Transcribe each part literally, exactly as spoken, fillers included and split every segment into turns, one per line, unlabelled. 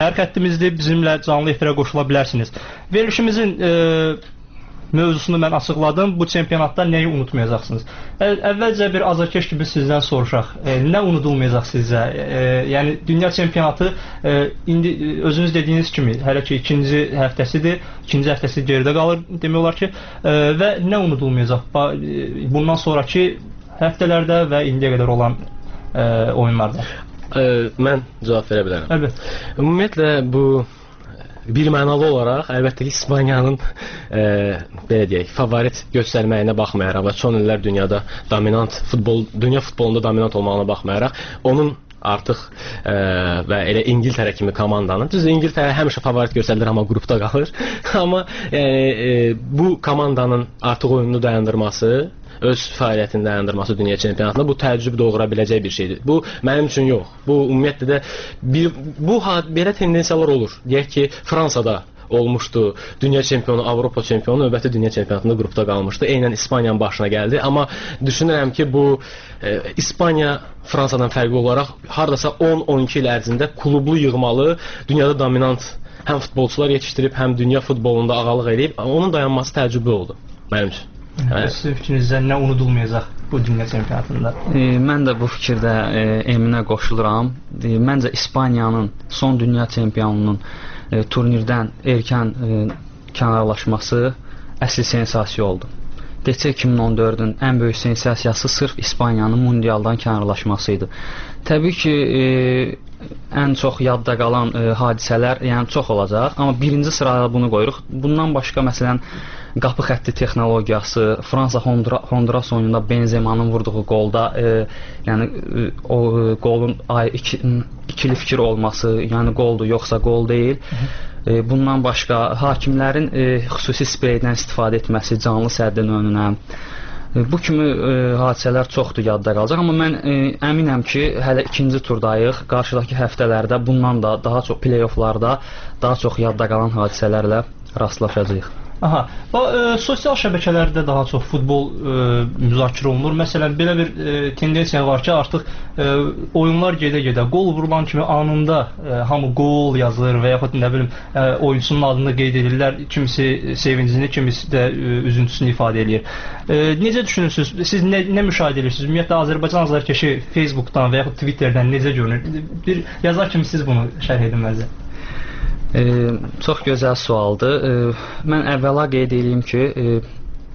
Hər xəttimizdə bizimlə canlı efirə qoşula bilərsiniz. Verilişimizin e, mövzusunu mən açıqladım. Bu çempionatda nəyi unutmayacaqsınız? Əvvəlcə bir azarkeş kimi sizdən soruşaq. E, nə unudulmayacaq sizcə? E, yəni dünya çempionatı e, indi özünüz dediyiniz kimi hələ ki ikinci həftəsidir. İkinci həftəsi geridə qalır demək olar ki. E, və nə unudulmayacaq? Bundan sonraki həftələrdə və indiyə qədər olan e, oyunlarda.
E, mən cavab verə bilərəm.
Əlbəttə.
Ümumiyyətlə bu bir mənalı olaraq əlbəttə ki İspaniyanın e, belə deyək, favorit göstərməyinə baxmayaraq və son illər dünyada dominant futbol, dünya futbolunda dominant olmağına baxmayaraq onun artıq e, və elə İngiltərə kimi komandanın, düz İngiltərə həmişə favorit göstərilir, amma qrupda qalır. Amma yəni, e, bu komandanın artıq oyununu dayandırması, öz fəaliyyətini dayandırması dünya çempionatında bu təəccüb doğura biləcək bir şeydir. Bu mənim üçün yox. Bu ümumiyyətlə də bir, bu belə tendensiyalar olur. Deyək ki, Fransada olmuşdu. Dünya çempionu, Avropa çempionu növbəti dünya çempionatında qrupda qalmışdı. Eynən İspaniyanın başına gəldi. Amma düşünürəm ki, bu e, İspaniya Fransadan fərqli olaraq hardasa on on iki il ərzində klublu yığmalı, dünyada dominant həm futbolçular yetişdirib, həm dünya futbolunda ağalıq edib. Onun dayanması təəccüblü oldu mənim üçün.
Sizin fikrinizdə nə unudulmayacaq bu dünya çempionatında?
E, mən də bu fikirdə e, Eminə qoşuluram. E, məncə İspaniyanın son dünya çempionunun e, turnirdən erkən e, kənarlaşması əsl sensasiya oldu. Keçən iki min on dördün ən böyük sensasiyası sırf İspaniyanın mundialdan kənarlaşması idi. Təbii ki, e, ən çox yadda qalan e, hadisələr yəni çox olacaq, amma birinci sırada bunu qoyuruq. Bundan başqa məsələn qapı xətti texnologiyası, Fransa Honduras oyununda Benzemanın vurduğu qolda e, yəni e, o e, qolun ay, iki, ikili fikir olması, yəni qoldur yoxsa qol deyil. E, bundan başqa hakimlərin e, xüsusi spreydən istifadə etməsi canlı səddin önünə. E, bu kimi e, hadisələr çoxdur yadda qalacaq, amma mən e, əminəm ki, hələ ikinci turdayıq. Qarşıdakı həftələrdə bundan da daha çox play-offlarda daha çox yadda qalan hadisələrlə rastlaşacağıq.
Aha, və e, sosial şəbəkələrdə daha çox futbol e, müzakirə olunur. Məsələn, belə bir e, tendensiya var ki, artıq e, oyunlar gedə-gedə qol vurulan kimi anında e, hamı qol yazır və yaxud nə bilim e, oyunçunun adını qeyd edirlər. Kimisi sevincini, kimisi də e, üzüntüsünü ifadə edir. E, necə düşünürsünüz? Siz nə, nə müşahidə edirsiniz? Ümumiyyətlə Azərbaycan azarkeşi Facebookdan və yaxud Twitterdən necə görünür? Bir yazar kimi siz bunu şərh edin məncə.
E, çox gözəl sualdır. E, mən əvvəla qeyd edeyim ki, e,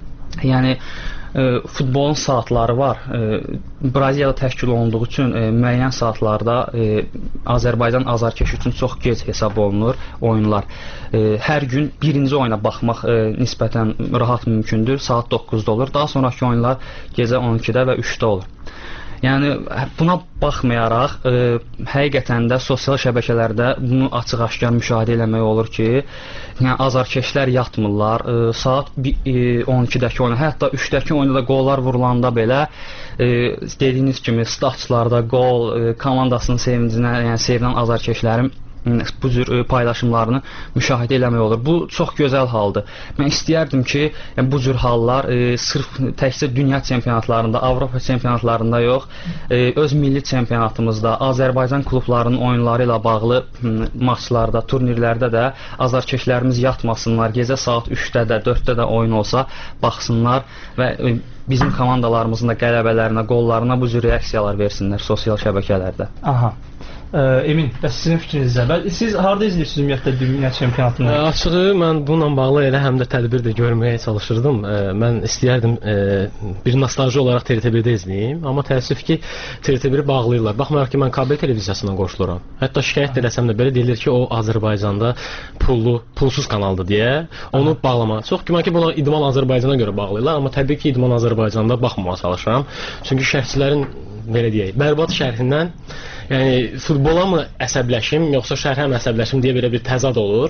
yəni e, futbolun saatları var. E, Braziliyada təşkil olunduğu üçün e, müəyyən saatlarda e, Azərbaycan azarkeş üçün çox gec hesab olunur oyunlar. E, hər gün birinci oyuna baxmaq e, nisbətən rahat mümkündür. Saat doqquzda olur. Daha sonraki oyunlar gecə on ikidə və üçdə olur. Yəni buna baxmayaraq, e, həqiqətən də sosial şəbəkələrdə bunu açıq-aşkar müşahidə eləmək olur ki, yəni azarkeşlər yatmırlar. E, saat e, on ikidəki oyuna, hətta üçdəki oyunda da qollar vurulanda belə e, dediyiniz kimi statçılarda qol, e, komandasının sevincinə, yəni sevinən azarkeşlərin bu cür paylaşımlarını müşahidə eləmək olur. Bu çox gözəl haldır. Mən istəyərdim ki, yəni, bu cür hallar e, sırf təkcə dünya çempionatlarında, Avropa çempionatlarında yox, e, öz milli çempionatımızda, Azərbaycan klublarının oyunları ilə bağlı maçlarda, turnirlərdə də azarkeşlərimiz yatmasınlar. Gecə saat üçdə də, dörddə də oyun olsa baxsınlar və e, bizim komandalarımızın da qələbələrinə, qollarına bu cür reaksiyalar versinlər sosial şəbəkələrdə.
Aha. Ə, Emin, bəs sizin fikrinizdə? Siz harda izləyirsiniz ümumiyyətlə dünya çempionatını?
Ə, açığı mən bununla bağlı elə həm də tədbir də görməyə çalışırdım. Ə, mən istəyərdim ə, bir nostalji olaraq T R T birdə izləyim, amma təəssüf ki, T R T biri bağlayırlar. Baxmayaraq ki, mən kabel televiziyasından qoşuluram. Hətta şikayət eləsəm də belə deyilir ki, o Azərbaycanda pullu, pulsuz kanaldır deyə onu Aha. bağlama. Çox güman ki, bunu İdman Azərbaycana görə bağlayırlar, amma təbii ki, İdman Azərbaycanda baxmamağa çalışıram. Çünki şərhçilərin belə deyək, bərbad şərhindən yəni futbola mı əsəbləşim, yoxsa şərhə mi əsəbləşim deyə belə bir təzad olur.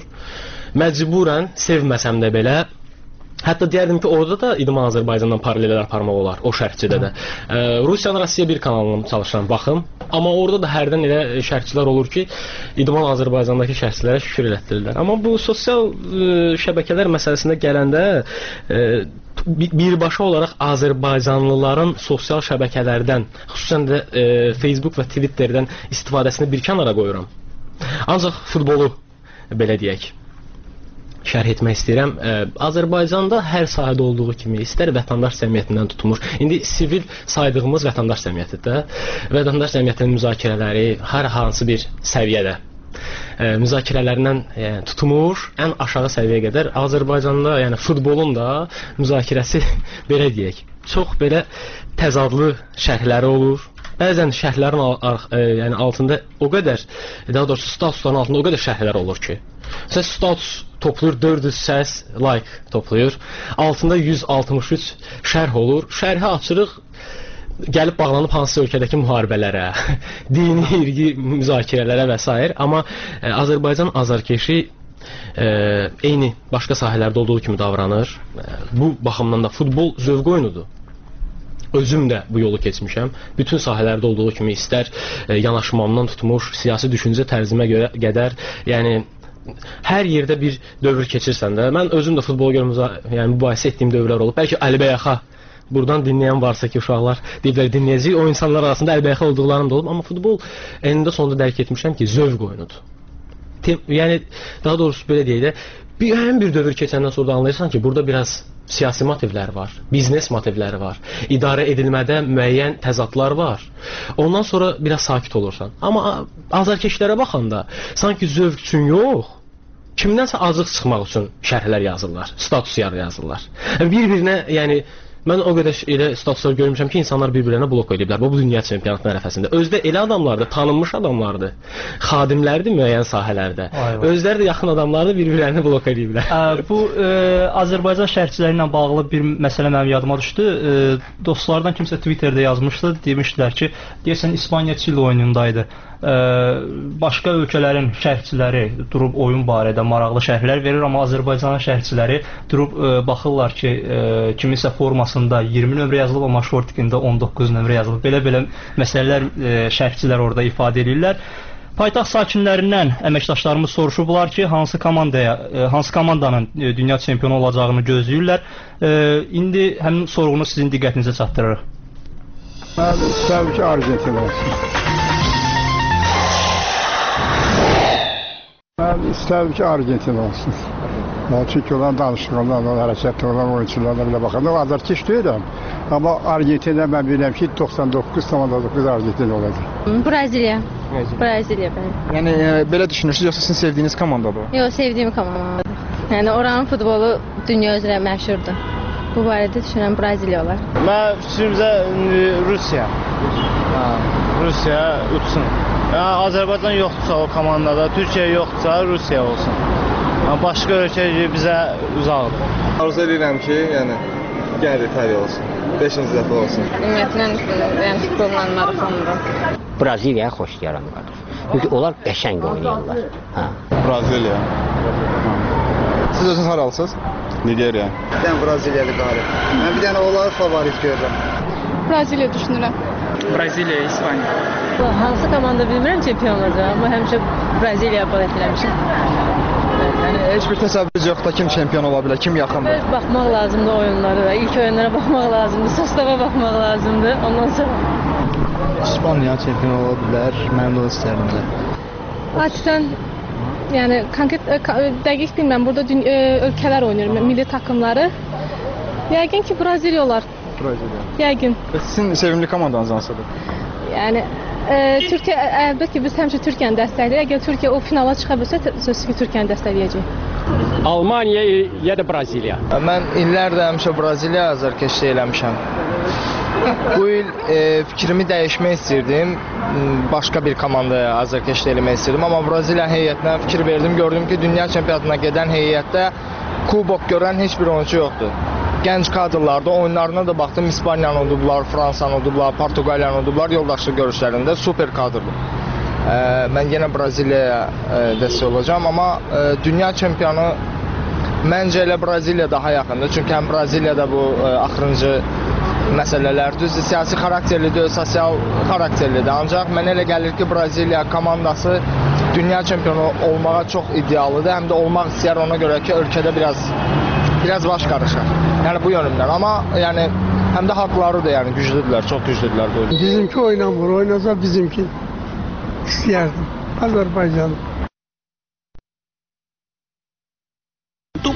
Məcburən sevməsəm də belə, hətta deyərdim ki, orada da İdman Azərbaycandan paralellər aparmaq olar, o şərhçidə də. Ə, Rusiyanın Rusiya bir kanalına çalışıram, baxım. Amma orada da hərdən elə şərhçilər olur ki, İdman Azərbaycandakı şərhçilərə şükür elətdirirlər. Amma bu sosial ə, şəbəkələr məsələsində gələndə ə, birbaşa olaraq Azərbaycanlıların sosial şəbəkələrdən, xüsusən də e, Facebook və Twitterdən istifadəsini bir kənara qoyuram. Ancaq futbolu belə deyək şərh etmək istəyirəm. Ə, Azərbaycanda hər sahədə olduğu kimi istər vətəndaş cəmiyyətindən tutulmuş. İndi sivil saydığımız vətəndaş cəmiyyətidir. Vətəndaş cəmiyyətinin müzakirələri hər hansı bir səviyyədə ə, müzakirələrindən yəni, tutulmuş ən aşağı səviyyəyə qədər Azərbaycanda, yəni futbolun da müzakirəsi belə deyək, çox belə təzadlı şərhləri olur. Bəzən şərhlərin yəni altında o qədər, daha doğrusu statusların altında o qədər şərhlər olur ki, siz status toplayır dörd yüz səs, like toplayır, altında yüz altmış üç şərh olur. Şərhi açırıq, gəlib bağlanıb hansı ölkədəki müharibələrə, dini, irqi müzakirələrə və s. Amma ə, Azərbaycan azarkeşi ə, eyni başqa sahələrdə olduğu kimi davranır. Ə, bu baxımdan da futbol zövq oyunudur. Özüm də bu yolu keçmişəm. Bütün sahələrdə olduğu kimi istər e, yanaşmamdan tutmuş, siyasi düşüncə tərzimə görə qədər, yəni hər yerdə bir dövr keçirsən də, mən özüm də futbol görmüzə, yəni mübahisə etdiyim dövrlər olub. Bəlkə Əlibəyaxa buradan dinləyən varsa ki, uşaqlar deyiblər dinləyəcək, o insanlar arasında Əlibəyaxa olduqlarım da olub, amma futbol enində sonunda dərk etmişəm ki, zövq oyunudur. Tem, yəni daha doğrusu belə deyək də, bir həm bir dövr keçəndən sonra da anlayırsan ki, burada biraz siyasi motivlər var, biznes motivləri var, idarə edilmədə müəyyən təzadlar var. Ondan sonra biraz sakit olursan. Amma azarkeşlərə baxanda sanki zövq üçün yox, kimdənsə azıq çıxmaq üçün şərhlər yazırlar, status yazırlar. Bir-birinə, yəni mən o qədər elə statuslar görmüşəm ki, insanlar bir-birlərinə blok ediblər bu dünya çempionatı ərəfəsində. Özdə elə adamlardır, tanınmış adamlardır, xadimlərdir müəyyən sahələrdə. Ayva. Özləri də yaxın adamlardır, bir-birlərini blok ediblər.
Ə, bu ə, Azərbaycan şərhçiləri ilə bağlı bir məsələ mənim yadıma düşdü. Ə, dostlardan kimsə Twitterdə yazmışdı, demişdilər ki, deyəsən İspaniya Çili oyunundaydı. Ə, başqa ölkələrin şərhçiləri durub oyun barədə maraqlı şərhlər verir, amma Azərbaycanın şərhçiləri durub ə, baxırlar ki, ə, kimisə formasında iyirmi nömrə yazılıb, amma şortikində on doqquz nömrə yazılıb. Belə-belə məsələlər ə, şərhçilər orada ifadə edirlər. Paytaxt sakinlərindən əməkdaşlarımız soruşublar ki, hansı komandaya, ə, hansı komandanın ə, dünya çempionu olacağını gözləyirlər. Ə, indi həmin sorğunu sizin diqqətinizə çatdırırıq.
Mən istəyirəm ki, Argentina olsun. Mən istərdim ki, Argentina olsun. Çünki olan danışıqlarla, hərəkətlə olan oyunçularla belə baxanda o azarkeş deyirəm. Amma Argentina mən bilirəm ki, doxsan doqquz komanda doqquz Argentina olacaq.
Braziliya. Braziliya bəli.
Yəni e, belə düşünürsünüz yoxsa sizin sevdiyiniz komandadır?
Yox, sevdiyim komandadır. Yəni oranın futbolu dünya üzrə məşhurdur. Bu barədə düşünürəm Braziliya olar.
Mən fikrimcə Rusiya. Ha, Rusiya utsun. Yəni Azərbaycan yoxdursa o komandada, Türkiyə yoxdursa Rusiya olsun. Yəni başqa ölkə bizə uzaqdır.
Arzu edirəm ki, yəni gəlir İtaliya olsun. beşinci dəfə olsun.
Ümumiyyətlə, yəni futbolla maraqlanıram.
Braziliyaya xoş deyirəm qardaş. Çünki onlar qəşəng oynayırlar. Hə.
Braziliya. Siz özünüz haralısınız? Nigeriya.
Bir dənə Braziliyalı qalib. Mən bir dənə onları favorit görürəm.
Braziliya düşünürəm.
Braziliya, İspaniya.
Hansı komanda bilmirəm çempion olacaq, amma həmişə Braziliya bələt eləmişəm.
Yəni heç bir təsəvvürünüz yoxdur kim çempion ola bilər, kim yaxındır?
Baxmaq lazımdır oyunlara, ilk oyunlara baxmaq lazımdır, sostava baxmaq lazımdır. Ondan sonra
İspaniya çempion ola bilər. Mən də istəyirəm də.
Adətən yəni konkret dəqiq bilmirəm. Burada ölkələr oynayır, milli takımları. Yəqin ki Braziliya olar.
Braziliya.
Yəqin.
Sizin sevimli komandanız hansıdır?
Yəni e, Türkiyə əlbəttə ki biz həmişə Türkiyəni dəstəkləyirik. Əgər Türkiyə o finala çıxa bilsə, sözsüz ki Türkiyəni dəstəkləyəcək.
Almaniya ya da Braziliya.
Mən illərdir həmişə Braziliya azarkeşlik eləmişəm. Bu il e, fikrimi dəyişmək istirdim. Başqa bir komandaya azarkeşlik eləmək istirdim. Amma Braziliya heyətinə fikir verdim. Gördüm ki, dünya çempionatına gedən heyətdə kubok görən heç bir oyunçu yoxdur. Gənc kadrlarda oyunlarına da baxdım. İspaniyanı udublar, Fransanı udublar, Portuqaliyanı udublar. Yoldaşlıq görüşlərində super kadrdır. E, mən yenə Braziliyaya e, dəstək olacağam. Amma e, dünya çempionu məncə elə Braziliya daha yaxındır. Çünki həm Braziliyada bu e, axırıncı məsələlər düzdür, siyasi xarakterlidir, sosial xarakterlidir. Ancaq mənə elə gəlir ki, Braziliya komandası dünya çempionu olmağa çox iddialıdır. Həm də olmaq istəyər ona görə ki, ölkədə biraz biraz baş qarışır. Yəni bu yönümdən. Amma yəni həm də haqlarıdır, yəni güclüdürlər, çox güclüdürlər bu.
Bizimki oynamır, oynasa bizimki istəyərdim. Azərbaycan.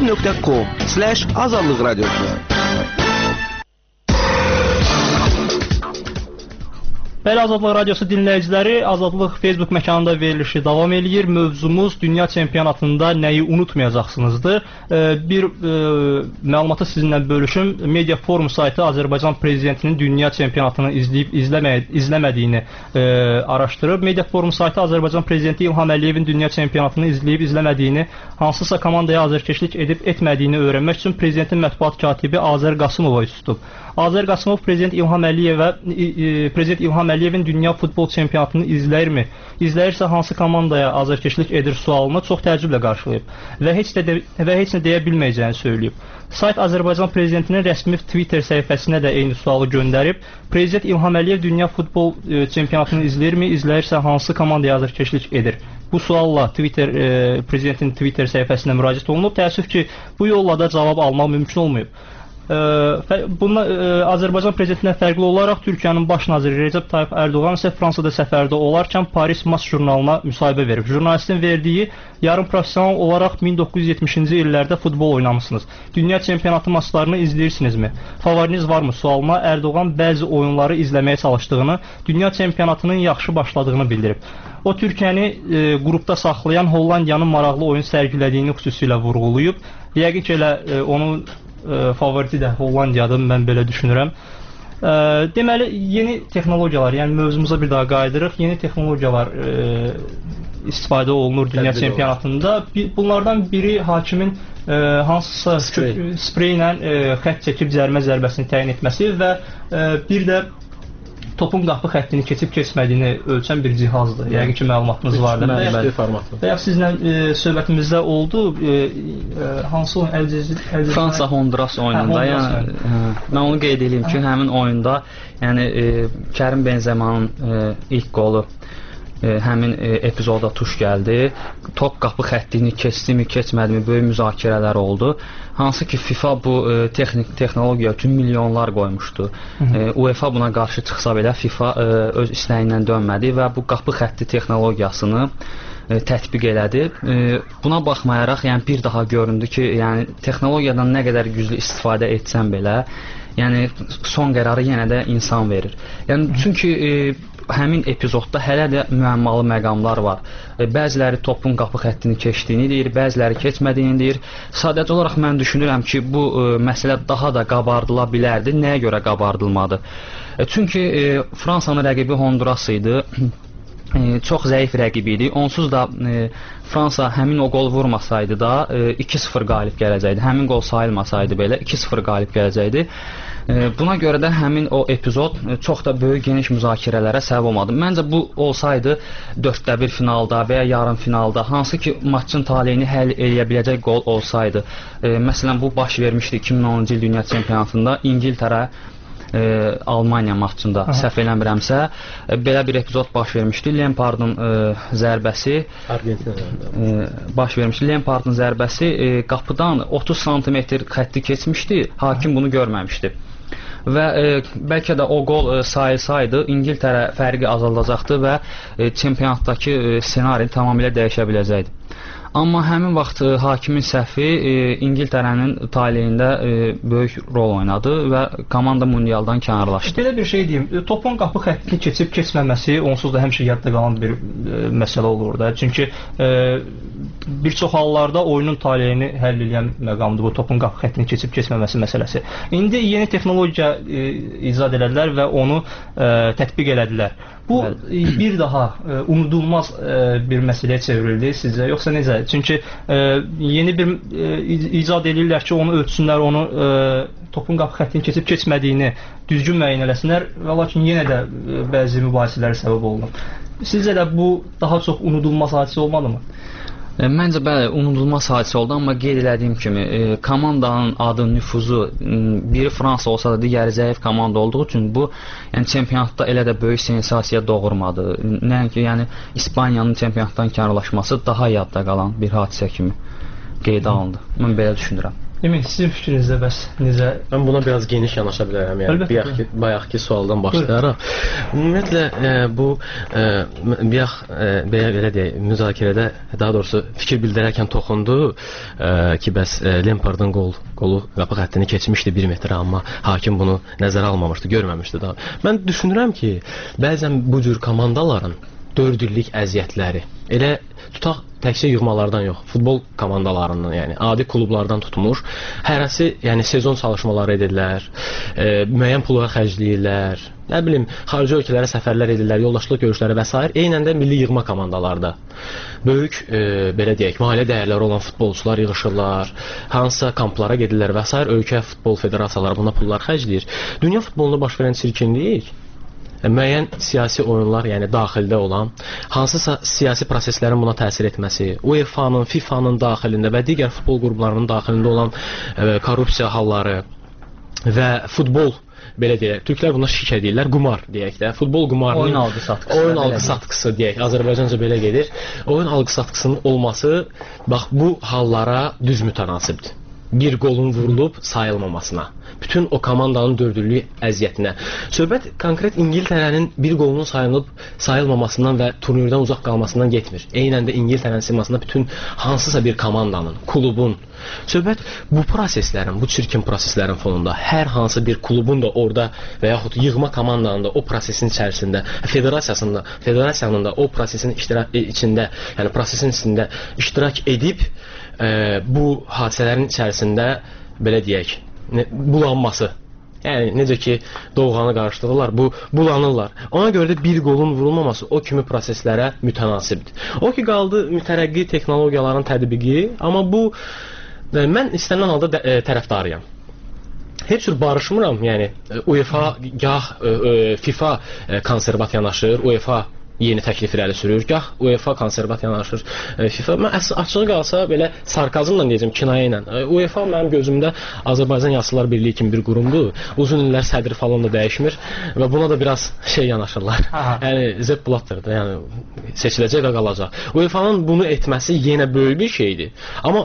youtube nöqtə com slash azadlıq radiosu.
Bəli, Azadlıq Radiosu dinləyiciləri, Azadlıq Facebook məkanında verilişi davam eləyir. Mövzumuz dünya çempionatında nəyi unutmayacaqsınızdır. Bir e, məlumatı sizinlə bölüşüm. Media Forum saytı Azərbaycan prezidentinin dünya çempionatını izləyib izləmə, izləmədiyini e, araşdırıb. Media Forum saytı Azərbaycan prezidenti İlham Əliyevin dünya çempionatını izləyib izləmədiyini, hansısa komandaya azərkeşlik edib etmədiyini öyrənmək üçün prezidentin mətbuat katibi Azər Qasımova üst tutub. Azər Qasımov prezident İlham Əliyevə e, prezident İlham Əliyevin dünya futbol çempionatını izləyirmi? İzləyirsə hansı komandaya azərkeşlik edir sualını çox təəccüblə qarşılayıb və heç də və heç nə deyə bilməyəcəyini söyləyib. Sayt Azərbaycan prezidentinin rəsmi Twitter səhifəsinə də eyni sualı göndərib. Prezident İlham Əliyev dünya futbol e, çempionatını izləyirmi? İzləyirsə hansı komandaya azərkeşlik edir? Bu sualla Twitter e, prezidentin Twitter səhifəsinə müraciət olunub. Təəssüf ki, bu yolla da cavab almaq mümkün olmayıb. Bununla Azərbaycan prezidentindən fərqli olaraq Türkiyənin baş naziri Recep Tayyip Erdoğan isə Fransada səfərdə olarkən Paris Match jurnalına müsahibə verib. Jurnalistin verdiyi yarım professional olaraq min doqquz yüz yetmişinci illərdə futbol oynamışsınız. Dünya çempionatı maçlarını izləyirsinizmi? Favoriniz varmı? Sualına Erdoğan bəzi oyunları izləməyə çalışdığını, dünya çempionatının yaxşı başladığını bildirib. O Türkiyəni e, qrupda saxlayan Hollandiyanın maraqlı oyun sərgilədiyini xüsusilə vurğulayıb. Yəqin ki, elə e, onun e, favoriti də Hollandiyadır, mən belə düşünürəm. E, deməli, yeni texnologiyalar, yəni mövzumuza bir daha qayıdırıq. Yeni texnologiyalar e, istifadə olunur dünya çempionatında. Bunlardan biri hakimin e, hansısa sprey ilə e, xətt çəkib cərimə zərbəsini təyin etməsi və e, bir də topun qapı xəttini keçib keçmədiyini ölçən bir cihazdır. Yəqin ki, məlumatınız vardır.
Məlumatlı formatlı.
Və ya sizlə e, söhbətimizdə oldu. E, e, hansı oyun? Əlcəzir
Fransa-Honduras oyununda. Hə, yəni, hə, mən onu qeyd edeyim ki, həmin oyunda yəni e, Kərim Benzəmanın e, ilk qolu e, həmin e, epizoda tuş gəldi. Top qapı xəttini keçdimi, keçmədimi böyük müzakirələr oldu. Hansı ki FIFA bu e, texnik texnologiya üçün milyonlar qoymuşdu. E, UEFA buna qarşı çıxsa belə FIFA e, öz istəyindən dönmədi və bu qapı xətti texnologiyasını e, tətbiq elədi. E, buna baxmayaraq, yəni bir daha göründü ki, yəni texnologiyadan nə qədər güclü istifadə etsən belə, yəni son qərarı yenə də insan verir. Yəni çünki e, həmin epizodda hələ də müəmmalı məqamlar var. E, bəziləri topun qapı xəttini keçdiyini deyir, bəziləri keçmədiyini deyir. Sadəcə olaraq mən düşünürəm ki, bu e, məsələ daha da qabardıla bilərdi. Nəyə görə qabardılmadı? E, çünki e, Fransanın rəqibi Honduras idi. E, çox zəif rəqib idi. Onsuz da e, Fransa həmin o qol vurmasaydı da e, iki sıfır qalib gələcəkdi. Həmin qol sayılmasaydı belə iki sıfır qalib gələcəkdi. Buna görə də həmin o epizod çox da böyük geniş müzakirələrə səbəb olmadı. Məncə bu olsaydı dörddə bir finalda və ya yarım finalda, hansı ki maçın taleyini həll edə biləcək qol olsaydı. E, məsələn bu baş vermişdi iki min onuncu il dünya çempionatında İngiltərə e, Almaniya maçında, səhv eləmirəmsə e, belə bir epizod baş vermişdi. Lampardın e, zərbəsi e, baş vermişdi. Lampardın zərbəsi e, qapıdan otuz santimetr xətti keçmişdi. Hakim bunu görməmişdi. Və e, bəlkə də o qol e, sayılsaydı İngiltərə fərqi azaldacaqdı və e, çempionatdakı e, ssenari tamamilə dəyişə biləcəkdi. Amma həmin vaxt e, hakimin səhvi e, İngiltərənin taleyində e, böyük rol oynadı və komanda mundialdan kənarlaşdı.
Belə bir şey deyim, topun qapı xəttini keçib keçməməsi onsuz da həmişə yadda qalan bir e, məsələ olur da. Çünki e, bir çox hallarda oyunun taleyini həll edən məqamdır bu topun qapı xəttini keçib keçməməsi məsələsi. İndi yeni texnologiya e, icad elədilər və onu e, tətbiq elədilər. Bu e, bir daha e, unudulmaz e, bir məsələyə çevrildi sizcə, yoxsa necə? Çünki e, yeni bir e, icad edirlər ki, onu ölçsünlər, onu e, topun qapı xəttini keçib keçmədiyini düzgün müəyyən eləsinlər və lakin yenə də e, bəzi mübahisələrə səbəb olunur. Sizcə də bu daha çox unudulmaz hadisə olmalımı?
E, məncə bəli, unudulmaz hadisə oldu, amma qeyd elədiyim kimi e, komandanın adı, nüfuzu biri Fransa olsa da digəri zəif komanda olduğu üçün bu yəni çempionatda elə də böyük sensasiya doğurmadı. Nəinki yəni İspaniyanın çempionatdan kənarlaşması daha yadda qalan bir hadisə kimi qeydə alındı. Mən belə düşünürəm.
Emin, sizin fikrinizdə bəs necə?
Mən buna biraz geniş yanaşa bilərəm. Yəni bayaqki bayaqki sualdan başlayaraq. Ümumiyyətlə e, bu e, bayaq e, belə belə deyək, müzakirədə daha doğrusu fikir bildirərkən toxundu e, ki, bəs e, Lampardın qol qolu qapı xəttini keçmişdi bir metr, amma hakim bunu nəzərə almamışdı, görməmişdi daha. Mən düşünürəm ki, bəzən bu cür komandaların dörd illik əziyyətləri elə tutaq təkcə yığmalardan yox, futbol komandalarından, yəni adi klublardan tutmuş, hərəsi, yəni sezon çalışmaları edirlər, e, müəyyən pullar xərcləyirlər, nə bilim, xarici ölkələrə səfərlər edirlər, yoldaşlıq görüşləri və s. Eynən də milli yığma komandalarda böyük, e, belə deyək, maliyyə dəyərləri olan futbolçular yığışırlar, hansısa kamplara gedirlər və s. Ölkə futbol federasiyaları buna pullar xərcləyir. Dünya futbolunda baş verən çirkinlik müəyyən siyasi oyunlar, yəni daxildə olan, hansısa siyasi proseslərin buna təsir etməsi, UEFA-nın, FIFA-nın daxilində və digər futbol qruplarının daxilində olan e, korrupsiya halları və futbol, belə deyək, türklər buna şik edirlər, qumar deyək də, futbol qumarının
oyun algı satqısı,
oyun algı satqısı deyək, Azərbaycanca belə gedir. Oyun algı satqısının olması bax bu hallara düz mütənasibdir. Bir qolun vurulub sayılmamasına, bütün o komandanın dördüllük əziyyətinə. Söhbət konkret İngiltərənin bir qolunun sayılıb sayılmamasından və turnirdən uzaq qalmasından getmir. Eynən də İngiltərənin simasında bütün hansısa bir komandanın, klubun. Söhbət bu proseslərin, bu çirkin proseslərin fonunda hər hansı bir klubun da orada və yaxud yığma komandanın da o prosesin içərisində, federasiyasında, federasiyanın da o prosesin iştirak içində, yəni prosesin içində iştirak edib e, bu hadisələrin içərisində belə deyək, bulanması. Yəni necə ki doğanı qarışdırırlar, bu bulanırlar. Ona görə də bir qolun vurulmaması o kimi proseslərə mütənasibdir. O ki qaldı mütərəqqi texnologiyaların tətbiqi, amma bu e, mən istənilən halda də, e, tərəfdarıyam. Heç cür barışmıram, yəni UEFA gah e, e, FIFA e, konservat yanaşır, UEFA yeni təklif irəli sürür, gah UEFA konservat yanaşır, e, FIFA. Mən açığı qalsa belə sarkazmla deyəcəm, kinayə ilə. E, UEFA mənim gözümdə Azərbaycan Yaşlılar Birliyi kimi bir qurumdur. Uzun illər sədri falan da dəyişmir və buna da biraz şey yanaşırlar. Aha. Yəni Sepp Blatter'dır, yəni seçiləcək və qalacaq. UEFA'nın bunu etməsi yenə böyük bir şeydir. Amma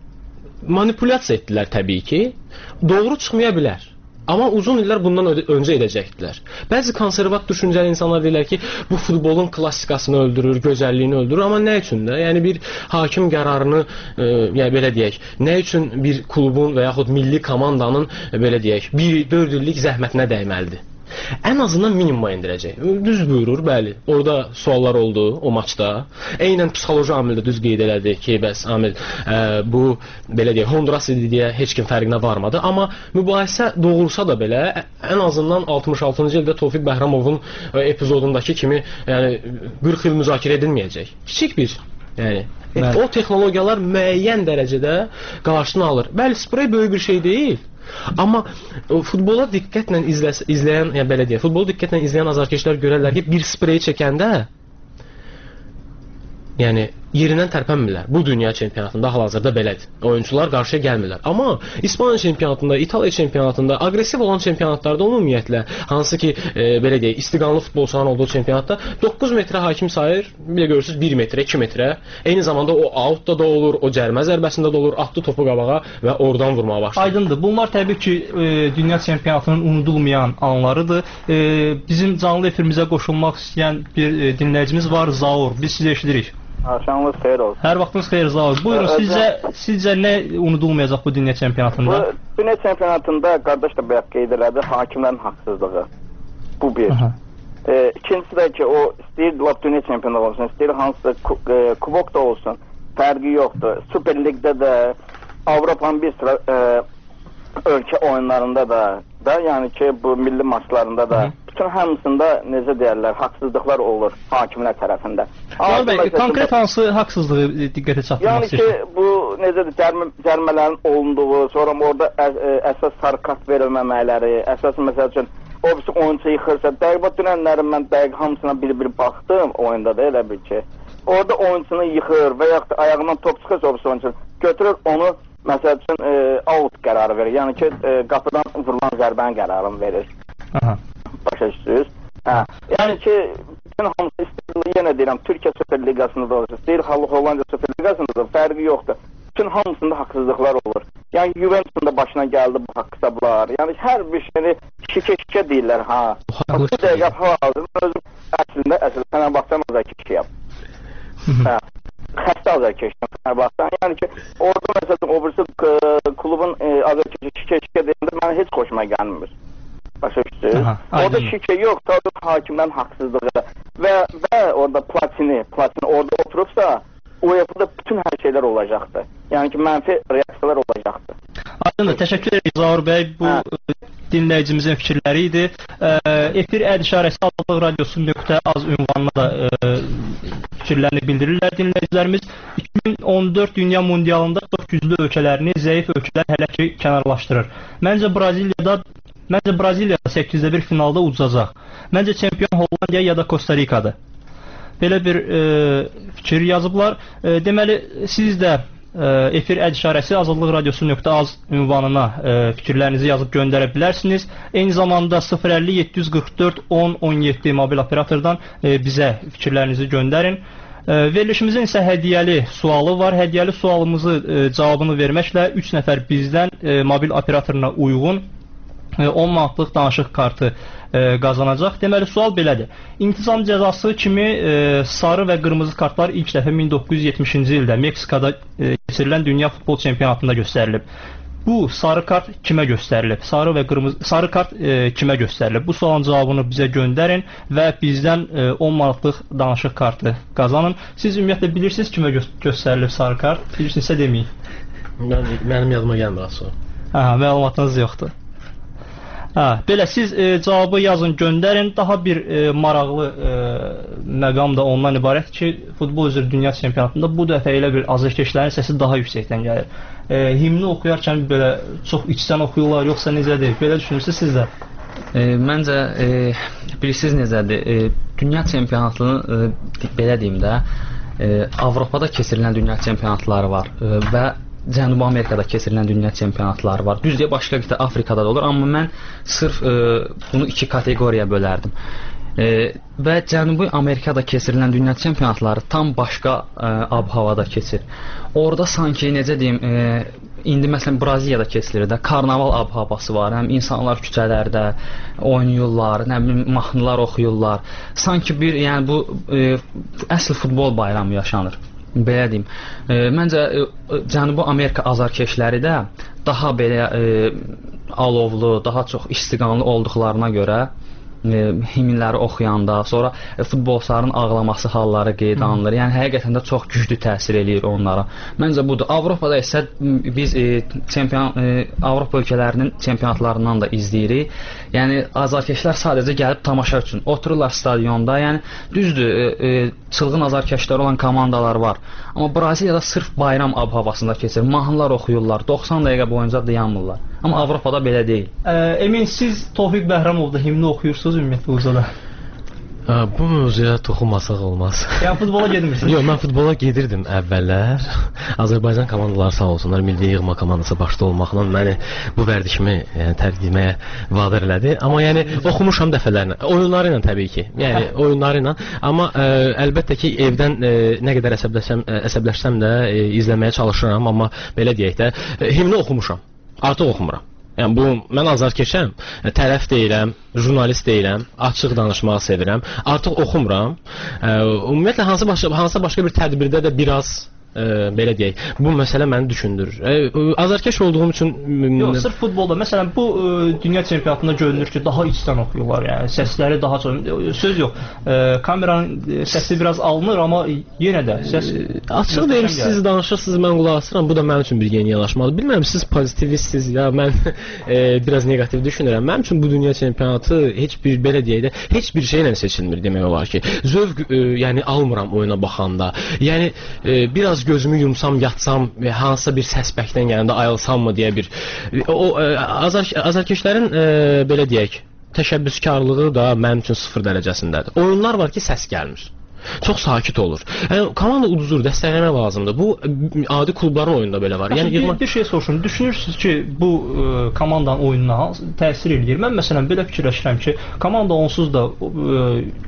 manipulyasiya etdilər təbii ki. Doğru çıxmaya bilər. Amma uzun illər bundan öncə edəcəkdilər. Bəzi konservat düşüncəli insanlar deyirlər ki, bu futbolun klassikasını öldürür, gözəlliyini öldürür. Amma nə üçün də? Yəni bir hakim qərarını, e, yəni belə deyək, nə üçün bir klubun və yaxud milli komandanın e, belə deyək, bir dörd illik zəhmətinə dəyməlidir? Ən azından minimuma endirəcək. Düz buyurur, bəli. Orada suallar oldu o maçda. Eynən psixoloji amildə düz qeyd elədi ki, bəs amil e, bu belə deyək, Honduras idi deyə heç kim fərqinə varmadı. Amma mübahisə doğursa da belə, ən azından altmış altıncı ildə Tofiq Bəhramovun e, epizodundakı kimi, yəni qırx il müzakirə edilməyəcək. Kiçik bir, yəni e, o texnologiyalar müəyyən dərəcədə qarşısını alır. Bəli, sprey böyük bir şey deyil. Amma futbola diqqətlə izlə, izləyən, yəni belə deyək, futbolu diqqətlə izləyən azarkeşlər görərlər ki, bir spreyi çəkəndə yəni yerindən tərpənmirlər. Bu dünya çempionatında hal-hazırda belədir. Oyunçular qarşıya gəlmirlər. Amma İspaniya çempionatında, İtaliya çempionatında, aqressiv olan çempionatlarda ümumiyyətlə, hansı ki, e, belə deyək, istiqanlı futbolçuların olduğu çempionatda doqquz metrə hakim sayır, bir də görürsünüz bir metrə, iki metrə. Eyni zamanda o outda da olur, o cərmə zərbəsində də olur, atdı topu qabağa və oradan vurmağa başlayır.
Aydındır. Bunlar təbii ki, e, dünya çempionatının unudulmayan anlarıdır. E, bizim canlı efirimizə qoşulmaq istəyən bir e, dinləyicimiz var, Zaur. Biz sizi eşidirik.
Axşamınız xeyir olsun.
Hər vaxtınız xeyir, Zaur. Buyurun, sizcə, sizcə nə unudulmayacaq bu dünya çempionatında?
Bu dünya çempionatında qardaş da bayaq qeyd elədi, hakimlərin haqsızlığı. Bu bir. E, ikincisi də ki, o istəyir lap dünya çempionatı olsun, istəyir hansısa e, kubok da olsun, fərqi yoxdur. Super Ligdə də, Avropanın bir sıra e, ölkə oyunlarında da, da, yəni ki, bu milli maçlarında da, Hı. bütün hamısında necə deyərlər, haqsızlıqlar olur hakimlər tərəfində.
Amma bəy, konkret hansı haqsızlığı diqqətə çatdırmaq istəyirsən?
Yəni ki, bu necədir, cərmə, cərmələrin olunduğu, sonra orada ə, ə, əsas sarı kart verilməmələri, əsas məsəl üçün o birisi oyuncu yıxırsa, dəqiq dünənlərin mən dəqiq hamısına bir-bir baxdım oyunda da elə bil ki, orada oyuncunu yıxır və yaxud da ayağından top çıxırsa o birisi oyuncu götürür onu məsəl üçün e, out qərarı verir, yəni ki, e, qapıdan vurulan zərbənin qərarını verir. Aha. Başa düşürsünüz? Hə. Yəni ki, bütün hamısı istəyir, yenə deyirəm, Türkiyə Süper Liqasında da olacaq, istəyir Hollandiya Süper Liqasında da fərqi yoxdur. Bütün hamısında haqsızlıqlar olur. Yəni Juventus'un da başına gəldi bu hesablar. Yəni hər bir şeyini şikə-şikə deyirlər ha. Bu dəqiqə hal-hazır özüm əslində əslində Fenerbahçe'nin azarkeşiyəm. Hə. Xəstə azarkeşiyəm Fenerbahçe'nin. Yəni ki, orada məsələn o birisi klubun azarkeşi şikə-şikə deyəndə mənə heç xoşuma gəlmir. Başa düşdünüz? Orada şikə yox, sadəcə hakimdən haqsızlığı və və orada Platini, Platini orada oturubsa U E F A-da bütün hər şeylər olacaqdır. Yəni ki, mənfi reaksiyalar olacaqdır.
Aydındır, təşəkkür edirik Zaur bəy. Bu hə. dinləyicimizin fikirləri idi. E, efir əd işarəsi Azadlıq Radiosu nöqtə az ünvanına da e, fikirlərini bildirirlər dinləyicilərimiz. iki min on dörd Dünya Mundialında çox güclü ölkələrini zəif ölkələr hələ ki kənarlaşdırır. Məncə Braziliyada Məncə Braziliyada səkkizdə bir finalda udacaq. Məncə çempion Hollandiya ya da Costa Ricadır. Belə bir e, fikir yazıblar. E, deməli, siz də e, efir əd işarəsi Azadlıq Radiosu nöqtə az ünvanına e, fikirlərinizi yazıb göndərə bilərsiniz. Eyni zamanda sıfır əlli yeddi yüz qırx dörd on on yeddi mobil operatordan e, bizə fikirlərinizi göndərin. E, verilişimizin isə hədiyyəli sualı var. Hədiyyəli sualımızı e, cavabını verməklə üç nəfər bizdən e, mobil operatoruna uyğun on manatlıq danışıq kartı e, qazanacaq. Deməli, sual belədir. İntizam cəzası kimi e, sarı və qırmızı kartlar ilk dəfə min doqquz yüz yetmişinci ildə Meksikada e, keçirilən Dünya Futbol Çempionatında göstərilib. Bu sarı kart kimə göstərilib? Sarı və qırmızı sarı kart e, kimə göstərilib? Bu sualın cavabını bizə göndərin və bizdən e, on manatlıq danışıq kartı qazanın. Siz ümumiyyətlə bilirsiniz kimə gö göstərilib sarı kart? Bilirsinizsə deməyin.
Mən, mənim yadıma gəlmir aslında.
Hə, məlumatınız yoxdur. Hə, belə siz e, cavabı yazın, göndərin. Daha bir e, maraqlı e, məqam da ondan ibarət ki, futbol üzrə dünya çempionatında bu dəfə elə bir azərkeşlərin səsi daha yüksəkdən gəlir. E, himni oxuyarkən belə çox içdən oxuyurlar, yoxsa necədir? Belə düşünürsünüz siz də?
E, məncə e, bilirsiniz necədir? E, dünya çempionatını e, belə deyim də, e, Avropada keçirilən dünya çempionatları var e, və Cənubi Amerikada keçirilən dünya çempionatları var. Düzdür, başqa qitə Afrikada da olur, amma mən sırf e, bunu iki kateqoriyaya bölərdim. E, və Cənubi Amerikada keçirilən dünya çempionatları tam başqa e, ab-havada keçir. Orada sanki necə deyim, e, indi məsələn Braziliyada keçilir də, karnaval ab-havası var. Həm insanlar küçələrdə oynayırlar, nə bilim mahnılar oxuyurlar. Sanki bir, yəni bu e, əsl futbol bayramı yaşanır. Belə deyim. E, məncə e, Cənubi Amerika azarkeşləri də daha belə e, alovlu, daha çox istiqanlı olduqlarına görə e, himnləri oxuyanda, sonra e, futbolçuların ağlaması halları qeyd alınır. Yəni həqiqətən də çox güclü təsir eləyir onlara. Məncə budur. Avropada isə biz e, çempion e, Avropa ölkələrinin çempionatlarından da izləyirik. Yəni azarkeşlər sadəcə gəlib tamaşa üçün otururlar stadionda. Yəni düzdür, e, e, çılğın azarkeşlər olan komandalar var. Amma Braziliyada sırf bayram ab-havasında keçir. Mahnılar oxuyurlar. doxsan dəqiqə boyunca dayanmırlar. Amma Avropada belə deyil.
E, Emin, siz Tofiq Bəhramovda himni oxuyursunuz ümumiyyətlə uzada?
Bu mövzuya toxunmasaq olmaz.
Yəni futbola gedmirsiniz?
Yox, mən futbola gedirdim əvvəllər. Azərbaycan komandaları sağ olsunlar, milli yığma komandası başda olmaqla məni bu vərdişimi yəni, tərk etməyə vadar elədi. Amma yəni oxumuşam dəfələrlə. Oyunları ilə təbii ki. Yəni oyunları ilə. Amma ə, əlbəttə ki, evdən ə, nə qədər əsəbləşsəm, əsəbləşsəm də ə, izləməyə çalışıram, amma belə deyək də, ə, himni oxumuşam. Artıq oxumuram. Yəni bu mən azarkeşəm, tərəf deyirəm, jurnalist deyirəm, açıq danışmağı sevirəm. Artıq oxumuram. Ə, ümumiyyətlə hansı başqa hansısa başqa bir tədbirdə də biraz ə, belə deyək, bu məsələ məni düşündürür. Ə, azarkeş olduğum üçün
yox, sırf futbolda məsələn bu ə, dünya çempionatında görünür ki, daha içdən oxuyurlar, yəni səsləri daha çox. Söz yox. Ə, kameranın səsi biraz alınır, amma yenə də səs
açıq deyim, siz danışırsınız, mən qulaq asıram. Bu da mənim üçün bir yeni yanaşmadır. Bilmirəm, siz pozitivistsiniz ya, mən e, biraz negativ düşünürəm. Mənim üçün bu dünya çempionatı heç bir belə deyək də, heç bir şeylə seçilmir demək olar ki. Zövq e, yəni almıram oyuna baxanda. Yəni e, biraz gözümü yumsam, yatsam və hansısa bir səsbəkdən gələndə ayılsam mı deyə bir o e, azar azarkeşlərin e, belə deyək, təşəbbüskarlığı da mənim üçün sıfır dərəcəsindədir. Oyunlar var ki, səs gəlmir. Çox sakit olur. Yəni komanda uduzur, dəstəkləmək lazımdır. Bu adi klubların oyununda belə var. Yəni
bir, yığma... bir şey soruşum. Düşünürsünüz ki, bu ə, komandanın oyununa təsir eləyir? Mən məsələn belə fikirləşirəm ki, komanda onsuz da ə,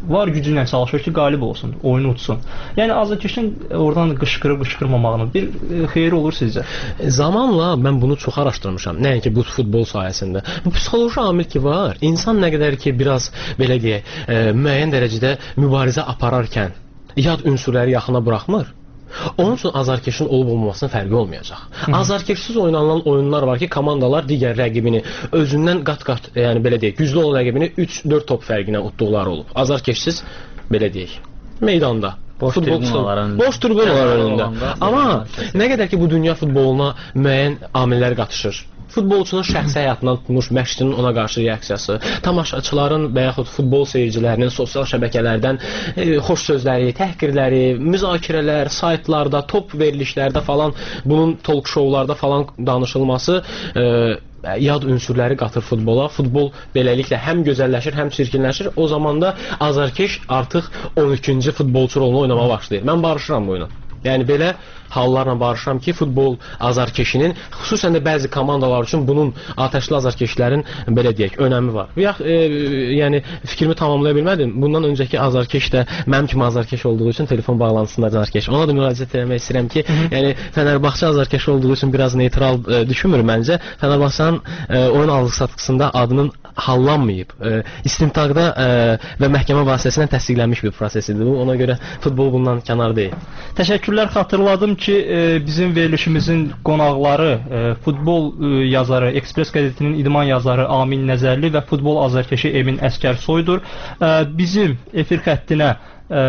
var gücü ilə çalışır ki, qalib olsun, oyunu utsun. Yəni azarkeşin oradan qışqırıb qışqırmamağının bir e, xeyri olur sizcə?
Zamanla mən bunu çox araşdırmışam. Nəinki bu futbol sayəsində. Bu psixoloji amil ki var. İnsan nə qədər ki biraz belə deyək, e, müəyyən dərəcədə mübarizə apararkən yad ünsürləri yaxına buraxmır. Onun üçün azarkeşin olub-olmamasının fərqi olmayacaq. Azarkeşsiz oynanılan oyunlar var ki, komandalar digər rəqibini özündən qat-qat, yəni belə deyək, güclü olan rəqibini üç dörd top fərqinə utduqları olub. Azarkeşsiz belə deyək, meydanda.
Boş tribünalar önündə.
Boş tribünalar önündə. Amma nə qədər ki bu dünya futboluna müəyyən amillər qatışır. Futbolçunun şəxsi həyatından tutmuş məşqçinin ona qarşı reaksiyası, tamaşaçıların və yaxud futbol seyircilərinin sosial şəbəkələrdən e, xoş sözləri, təhqirləri, müzakirələr, saytlarda, top verilişlərdə falan, bunun talk showlarda falan danışılması e, yad ünsürləri qatır futbola. Futbol beləliklə həm gözəlləşir, həm çirkinləşir. O zaman da azarkeş artıq on ikinci futbolçu rolunu oynamağa başlayır. Mən barışıram bu oyuna. Yəni belə hallarla barışıram ki, futbol azarkeşinin, xüsusən də bəzi komandalar üçün bunun atəşli azarkeşlərin belə deyək, önəmi var. Yax, e, yəni fikrimi tamamlaya bilmədim. Bundan öncəki azarkeş də mənim kimi azarkeş olduğu üçün telefon bağlantısında azarkeş. Ona da müraciət etmək istəyirəm ki, Hı -hı. yəni Fənərbağçı azarkeşi olduğu üçün biraz neytral e, düşünmür məncə. Fənərbağçının e, oyun alıq-satqısında adının hallanmayıb. E, istintaqda e, və məhkəmə vasitəsilə təsdiqlənmiş bir prosesidir bu. Ona görə futbol bundan kənar deyil.
Təşəkkürlər, xatırladım ki, e, bizim verilişimizin qonaqları e, futbol e, yazarı, Ekspres qəzetinin idman yazarı Amin Nəzərli və futbol azarkeşi Emin Əskərsoydur. E, bizim efir xəttinə e,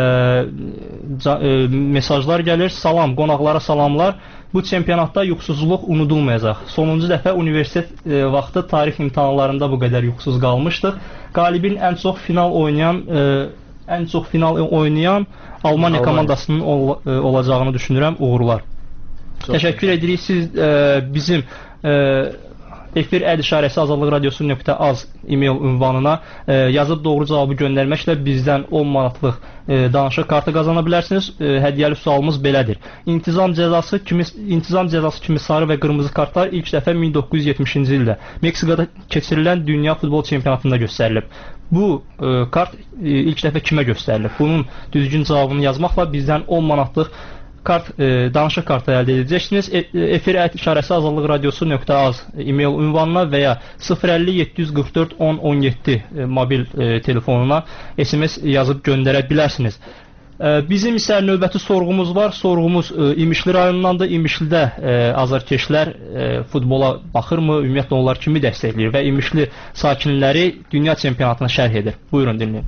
ca, e, mesajlar gəlir. Salam, qonaqlara salamlar. Bu çempionatda yuxusuzluq unudulmayacaq. Sonuncu dəfə universitet e, vaxtı tarix imtahanlarında bu qədər yuxusuz qalmışdıq. Qalibin ən çox final oynayan e, ən çox final oynayan Almaniya komandasının ol, e, olacağını düşünürəm. Uğurlar. Çox Təşəkkür çok. edirik. Siz e, bizim e, efir əd işarəsi azadlıq radiosu nöqtə az e-mail ünvanına e, yazıb doğru cavabı göndərməklə bizdən on manatlıq e, danışıq kartı qazana bilərsiniz. E, hədiyyəli sualımız belədir. İntizam cəzası kimi intizam cəzası kimi sarı və qırmızı kartlar ilk dəfə min doqquz yüz yetmişinci ildə Meksikada keçirilən dünya futbol çempionatında göstərilib. Bu e, kart e, ilk dəfə kimə göstərilib? Bunun düzgün cavabını yazmaqla bizdən on manatlıq kart, e, danışıq kartı əldə edəcəksiniz. E, efir ət işarəsi azadlıq radiosu nöqtə az e-mail ünvanına və ya sıfır əlli yeddi yüz qırx dörd on on yeddi e, mobil e, telefonuna S M S yazıb göndərə bilərsiniz. E, bizim isə növbəti sorğumuz var. Sorğumuz e, İmişli rayonundandır. İmişlidə e, azarkeşlər e, futbola baxırmı? Ümumiyyətlə onlar kimi dəstəkləyir və İmişli sakinləri dünya çempionatına şərh edir. Buyurun dinləyin.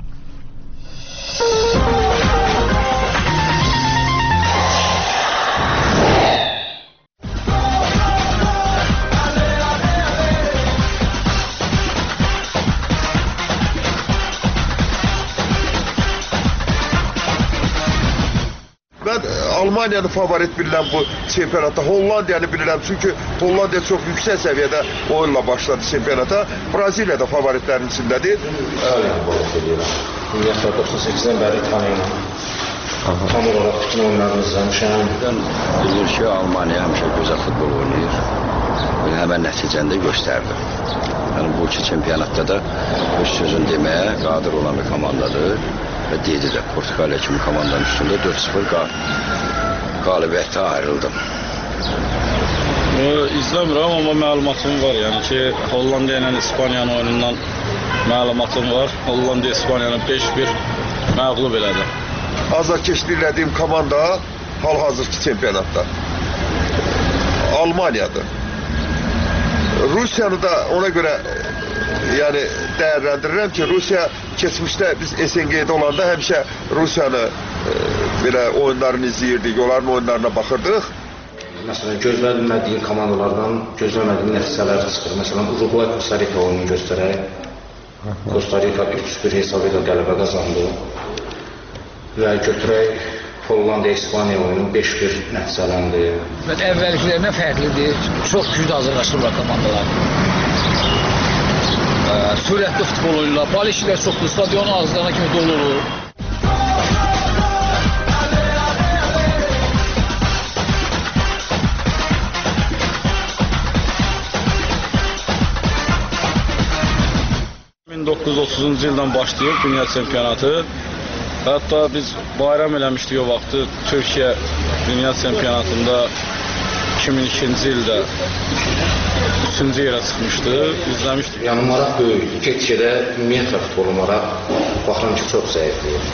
Mən Almaniyanı favorit bilirəm bu çempionatda. Hollandiyanı bilirəm çünki Hollandiya çox yüksək səviyyədə oyunla başladı çempionata. Braziliya da favoritlərin içindədir.
Ümumiyyətlə doxsan səkkizdən bəri tanıyım. Tam olaraq bütün oyunlarını izləmişəm.
Bilir ki, Almaniya həmişə gözəl futbol oynayır. Həmən nəticəni də göstərdi. Yəni bu iki çempionatda da öz sözünü deməyə qadir olan bir komandadır. Və deyildi də Portuqaliya kimi komandanın üstündə dörd sıfır qalibiyyətə ayrıldım.
İzləmirəm, amma məlumatım var. Yəni ki, Hollandiya ilə İspaniyanın oyunundan məlumatım var. Hollandiya İspaniyanı beş bir məğlub elədi.
Azarkeşlik elədiyim komanda hal-hazırki çempionatda Almaniyadır. Rusiyanı da ona görə yəni dəyərləndirirəm ki, Rusiya keçmişdə biz S N G-də olanda həmişə Rusiyanı e, belə oyunlarını izləyirdik, onların oyunlarına baxırdıq.
Məsələn, gözlənilmədiyi komandalardan gözləmədiyi nəticələr çıxır. Məsələn, Uruguay Costa Rica oyunu göstərək. Costa Rica üç bir hesab ilə qələbə qazandı. Və götürək Hollandiya İspaniya oyunu beş bir nəticələndi.
Əvvəlkilərindən fərqlidir. Çox güclü hazırlaşırlar komandalar. Sürətli futbol oyunlar, bal işlər çoxdur, stadionun ağızlarına kimi dolur.
min doqquz yüz otuzuncu ildən başlayıb dünya çempionatı. Hətta biz bayram eləmişdik o vaxtı Türkiyə Dünya Çempionatında iki min ikinci ildə üçüncü yerə çıxmışdı, izləmişdik.
Yəni maraq böyükdür. Get-gedə ümumiyyətlə futbolu maraq baxıram ki, çox zəifləyir.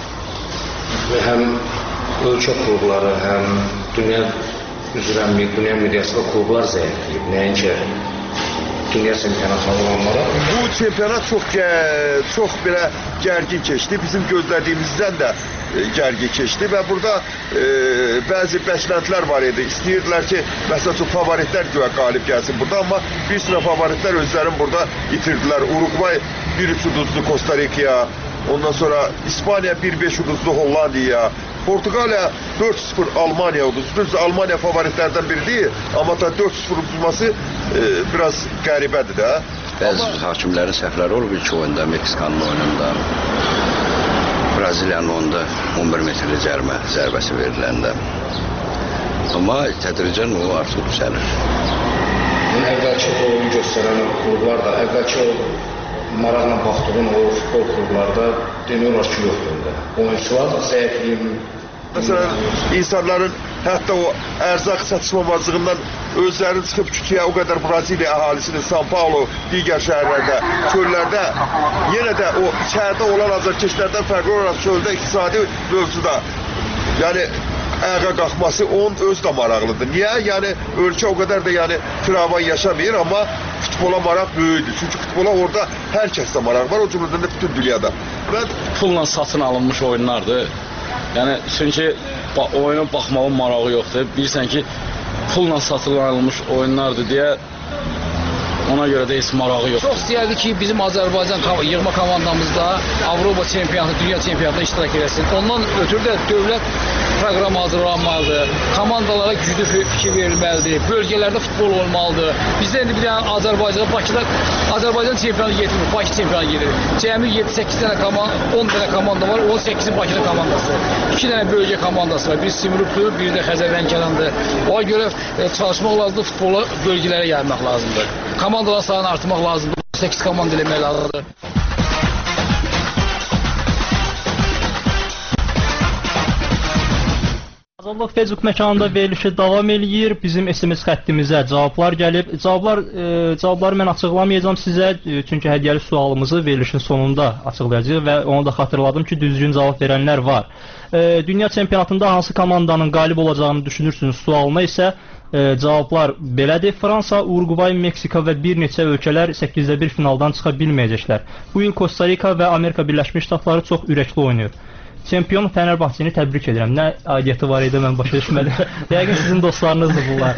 Həm ölkə klubları, həm dünya üzrəmlik, dünya miqyasında klublar zəifləyib. Nəinki dünya çempionatına olan maraq.
Bu çempionat çox çox belə gərgin keçdi. Bizim gözlədiyimizdən də gərgin keçdi və burada e, bəzi bəklentilər var idi. İstəyirdilər ki, məsəl üçün favoritlər güya qalib gəlsin burada, amma bir sıra favoritlər özlərini burada itirdilər. Uruguay bir üç uduzdu Costa Rica'ya, ondan sonra İspaniya bir beş uduzdu Hollandiyaya, Portuqaliya dörd sıfır Almaniya uduzdu. Almaniya favoritlərdən biri deyil, amma da dörd sıfır uduzması e, biraz qəribədir də.
Bəzi hakimlərin səhvləri olub ilk oyunda, Meksikanın oyununda. Braziliyanın onda on bir metrli cərmə zərbəsi veriləndə. Amma tədricən o artıq düzəlir.
Əvvəlki oyun göstərən klublar da, əvvəlki maraqla baxdığım o futbol klublarda demək olar ki, yoxdur. Oyunçular zəifliyim.
Məsələn, insanların hətta o ərzaq çatışmamazlığından özlərini çıxıb küçəyə o qədər Braziliya əhalisinin São Paulo, digər şəhərlərdə, çöllərdə, yenə də o içəridə olan azarkeşlərdən fərqli olaraq çöldə iqtisadi mövzuda, yəni ayağa qalxması onun öz də maraqlıdır. Niyə? Yəni ölkə o qədər də yəni firavan yaşamayır, amma futbola maraq böyükdür. Çünki futbola orada hər kəsdə maraq var, o cümlədən də bütün dünyada.
Və pulla satın alınmış oyunlardır. Yəni çünki oyuna baxmağın marağı yoxdur. Bilirsən ki, pulla satın alınmış oyunlardır deyə ona görə də heç marağı yoxdur.
Çox istəyərdik ki, bizim Azərbaycan yığma komandamızda Avropa çempionatı, dünya çempionatında iştirak etsin. Ondan ötürü də dövlət proqramı hazırlanmalıdır. Komandalara güclü fikir verilməlidir. Bölgələrdə futbol olmalıdır. Bizdə indi bir dənə Azərbaycan, Bakıda Azərbaycan çempionatı getirmir, Bakı çempionatı gedir. Cəmi yeddi səkkiz dənə komanda, on dənə komanda var, on səkkizi Bakıda komandası. iki dənə bölgə komandası var. Biri Simrupdur, biri də Xəzər Lənkərandır. Ona görə e, çalışmaq lazımdır, futbolu bölgələrə yaymaq lazımdır. Komandaların sayını artırmaq lazımdır. səkkiz komanda eləmək lazımdır.
Azadlıq Facebook məkanında verilişi davam eləyir. Bizim S M S xəttimizə cavablar gəlib. Cavablar e, cavabları mən açıqlamayacağam sizə, e, çünki hədiyyəli sualımızı verilişin sonunda açıqlayacağıq və onu da xatırladım ki, düzgün cavab verənlər var. E, dünya çempionatında hansı komandanın qalib olacağını düşünürsünüz sualına isə e, cavablar belədir. Fransa, Uruguay, Meksika və bir neçə ölkələr səkkizdə bir finaldan çıxa bilməyəcəklər. Bu il Costa Rica və Amerika Birləşmiş Ştatları çox ürəkli oynayır. Çempion Fənərbağçəni təbrik edirəm. Nə aidiyyəti var idi, mən başa düşmədim. Yəqin sizin dostlarınızdır bunlar.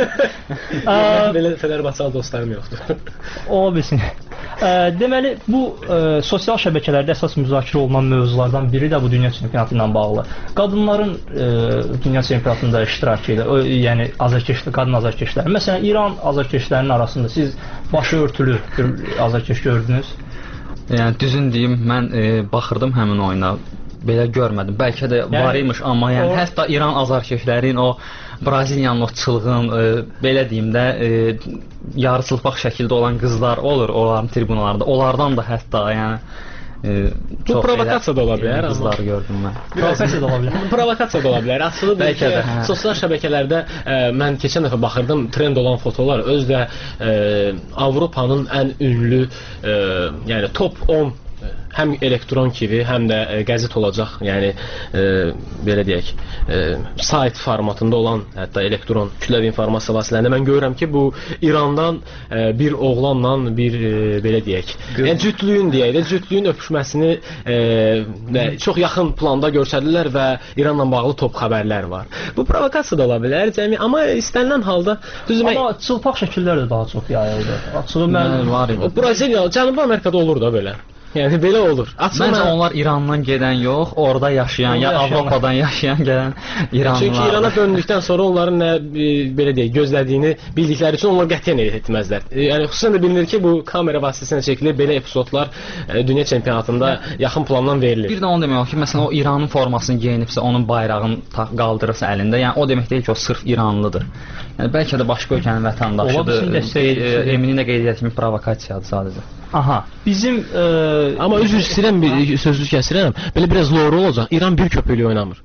Belə Fənərbağçalı dostlarım yoxdur.
Ola bilsin. Deməli, bu ə, sosial şəbəkələrdə əsas müzakirə olunan mövzulardan biri də bu dünya çempionatı ilə bağlı. Qadınların ə, dünya çempionatında iştirakı ilə, yəni azarkeşli, qadın azarkeşlər. Məsələn, İran azarkeşlərinin arasında siz başı örtülü bir azarkeş gördünüz?
Yəni düzün deyim, mən e, baxırdım həmin oyuna. Belə görmədim. Bəlkə də yəni, var imiş, amma yəni o... hətta İran azarkeşlərin o Braziliyanın o çılğın, e, belə deyim də, e, yarıçılpaq şəkildə olan qızlar olur onların tribunalarında. Onlardan da hətta yəni e,
bu provokasiya da ola bilər.
Qızları gördüm mən.
Provokasiya da ola bilər.
Provokasiya da ola bilər. Açığı bəlkə də hə. Sosial şəbəkələrdə e, mən keçən dəfə baxırdım, trend olan fotolar özü də e, Avropanın ən ünlü, e, yəni top on həm elektron kimi, həm də e, qəzet olacaq, yəni e, belə deyək, e, sayt formatında olan, hətta elektron kütləvi informasiya vasitələrində mən görürəm ki, bu İrandan e, bir oğlanla bir e, belə deyək, yəni cütlüyün deyək də, cütlüyün öpüşməsini e, də, çox yaxın planda göstərdilər və İranla bağlı top xəbərlər var. Bu provokasiya da ola bilər, cəmi, amma istənilən halda düzmək...
Amma çılpaq şəkillər də daha çox yayıldı. Açığı mən
var idi.
Braziliya, Cənubi Amerikada olur da belə. Yəni belə olur.
Açıq Məncə mən... onlar İrandan gedən yox, orada yaşayan, ya yaşayan. Avropadan yaşayan gələn İranlılar.
Çünki İrana döndükdən sonra onların nə e, belə deyək, gözlədiyini bildikləri üçün onlar qətiyyən etməzlər. E, yəni xüsusən də bilinir ki, bu kamera vasitəsilə çəkilir, belə epizodlar e, dünya çempionatında yaxın plandan verilir.
Bir də onu demək olar ki, məsələn o İranın formasını geyinibsə, onun bayrağını qaldırırsa əlində, yəni o demək deyil ki, o sırf İranlıdır. Yəni bəlkə də başqa ölkənin vətəndaşıdır. Eminin də qeyd etdiyi kimi provokasiyadır sadəcə.
Aha. Bizim e,
amma üzr istəyirəm, bir sözünüzü kəsirəm. Belə biraz lore olacaq. İran bir köpüklü oynamır.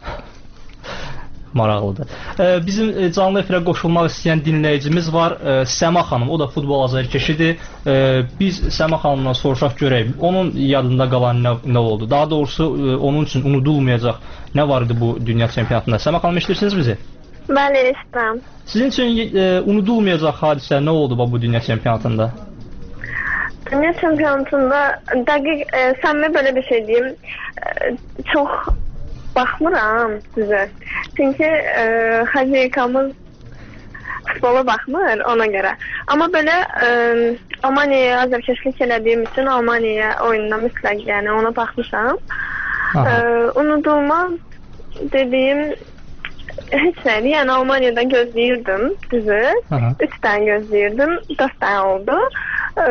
Maraqlıdır. E, bizim canlı efirə qoşulmaq istəyən dinləyicimiz var. E, Səma xanım, o da futbol azarkeşidir. E, biz Səma xanımdan soruşaq görək. Onun yadında qalan nə, nə oldu? Daha doğrusu e, onun üçün unudulmayacaq nə var idi bu dünya çempionatında? Səma xanım, eşidirsiniz bizi?
Bəli, eşidirəm.
Sizin üçün e, unudulmayacaq hadisə nə oldu bu dünya çempionatında?
Dünya çempionatında dəqiq e, səmimi belə bir şey deyim. E, çox baxmıram sizə. Çünki e, xəzikamız futbola baxmır ona görə. Amma belə e, Almaniyaya azarkeşlik elədiyim üçün Almaniya oyununa mütləq, yəni ona baxmışam. E, unudulmaz dediyim heç nədir. Yəni Almaniyadan gözləyirdim düzü. Üç dənə gözləyirdim. Dörd dənə oldu. E,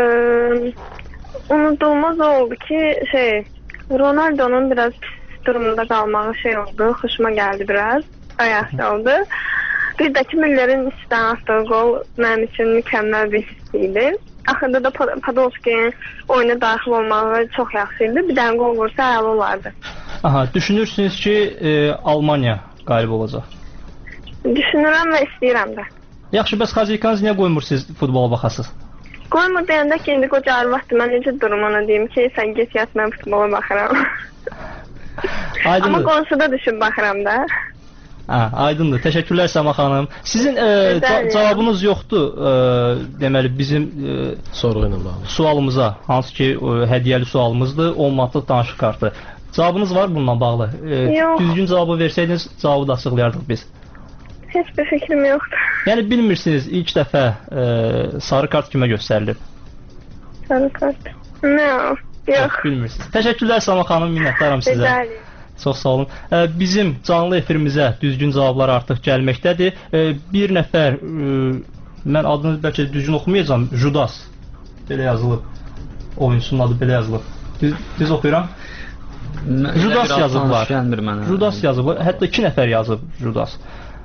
unudulmaz oldu ki şey Ronaldo'nun biraz durumunda qalmağı şey oldu. Xoşuma gəldi biraz. Ayaqlı oldu. Bir də ki Müller'in üstdən atdığı gol mənim üçün mükəmməl bir hiss idi. Axırda da Podolski'nin oyuna daxil olmağı çox yaxşı idi. Bir dənə gol vursa əla olardı.
Aha, düşünürsünüz ki e, Almanya qalib olacaq?
Düşünürəm və istəyirəm də.
Yaxşı, bəs xəzikanız niyə qoymursunuz futbola baxasınız?
Qoymur deyəndə ki, indi qoca arvaxdır. Mən necə durum ona deyim ki, sən get yat, mən futbola baxıram. Amma qonşuda düşüb baxıram da.
Hə, aydındır. Təşəkkürlər Səma xanım. Sizin e, ca cavabınız yoxdur, e, deməli bizim e,
sorğu ilə bağlı
sualımıza, hansı ki e, hədiyyəli sualımızdır, on manatlıq danışıq kartı. Cavabınız var bununla bağlı? E, düzgün cavabı versəydiniz, cavabı da açıqlayardıq biz.
Heç bir fikrim yoxdur.
Yəni bilmirsiniz, ilk dəfə e, sarı kart kimə göstərilib?
Sarı kart? Nə? Yox.
Bilmirsiniz. Təşəkkürlər Səma xanım, minnətdaram sizə.
Bəli.
Çox sağ olun. Bizim canlı efirimizə düzgün cavablar artıq gəlməkdədir. Bir nəfər, mən adını bəlkə düzgün oxumayacağam, Judas belə yazılıb. Oyunçunun adı belə yazılıb. Düz, düz oxuyuram. Judas yazıblar. Judas yazıb. Hətta iki nəfər yazıb Judas.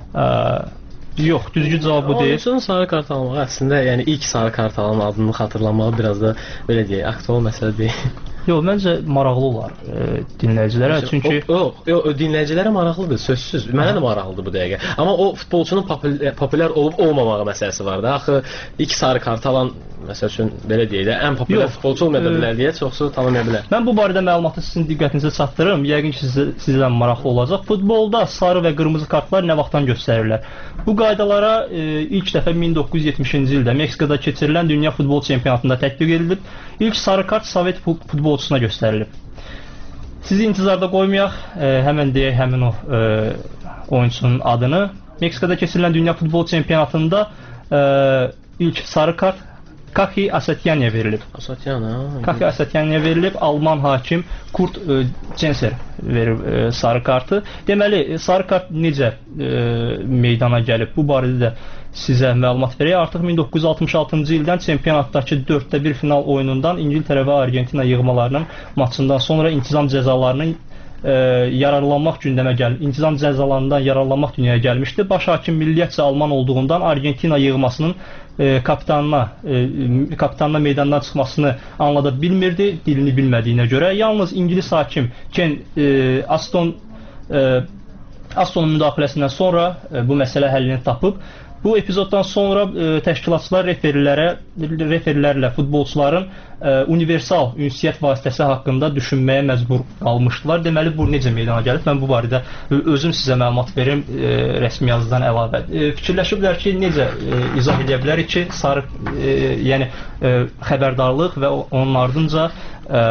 Yox, düzgün cavab bu deyil.
Oyunçunun sarı kart almağı əslində, yəni ilk sarı kart alan adını xatırlamağı biraz da belə deyək, aktual məsələ deyil.
Yox, məncə maraqlı olar e, dinləyicilərə, çünki
yox, yox, dinləyicilərə maraqlıdır, sözsüz. Mənə də maraqlıdır bu dəqiqə. Amma o futbolçunun popülər, popülər olub olmamağı məsələsi var da. Axı ilk sarı kart alan, məsəl üçün belə deyək də, ən popülər yox, futbolçu olmaya bilər deyə çoxsu tanımaya bilər.
Mən bu barədə məlumatı sizin diqqətinizə çatdırırım. Yəqin ki, sizə, sizdən maraqlı olacaq. Futbolda sarı və qırmızı kartlar nə vaxtdan göstərirlər? Bu qaydalara e, ilk dəfə min doqquz yüz yetmişinci ildə Meksikada keçirilən Dünya Futbol Çempionatında tətbiq edilib. İlk sarı kart Sovet futbolçusuna göstərilib. Sizi intizarda qoymayaq, e, həmən deyək həmin o e, oyunçunun adını. Meksikada keçirilən Dünya Futbol Çempionatında e, ilk sarı kart Kaki Asatyanya'ya verilib.
Asatyana.
Kaki Asatyanya'ya verilib. Alman hakim Kurt e, Censer verib e, sarı kartı. Deməli, sarı kart necə e, meydana gəlib? Bu barədə də sizə məlumat verək. Artıq min doqquz yüz altmış altıncı ildən çempionatdakı dörddə bir final oyunundan İngiltərə və Argentina yığmalarının maçından sonra intizam cəzalarının e, yararlanmaq gündəmə gəlib. İntizam cəzalarından yararlanmaq dünyaya gəlmişdi. Baş hakim milliyyətcə Alman olduğundan Argentina yığmasının e, kapitanına e, kapitanına meydandan çıxmasını anlada bilmirdi, dilini bilmədiyinə görə. Yalnız İngilis hakim Ken e, Aston e, Astonun müdaxiləsindən sonra e, bu məsələ həllini tapıb. Bu epizoddan sonra e, təşkilatçılar referilərə, referilərlə futbolçuların e, universal ünsiyyət vasitəsi haqqında düşünməyə məcbur qalmışdılar. Deməli, bu necə meydana gəlib? Mən bu barədə özüm sizə məlumat verim e, rəsmi yazıdan əlavə. E, fikirləşiblər ki, necə e, izah edə bilərik ki, sarı, e, yəni e, xəbərdarlıq və onun ardınca e,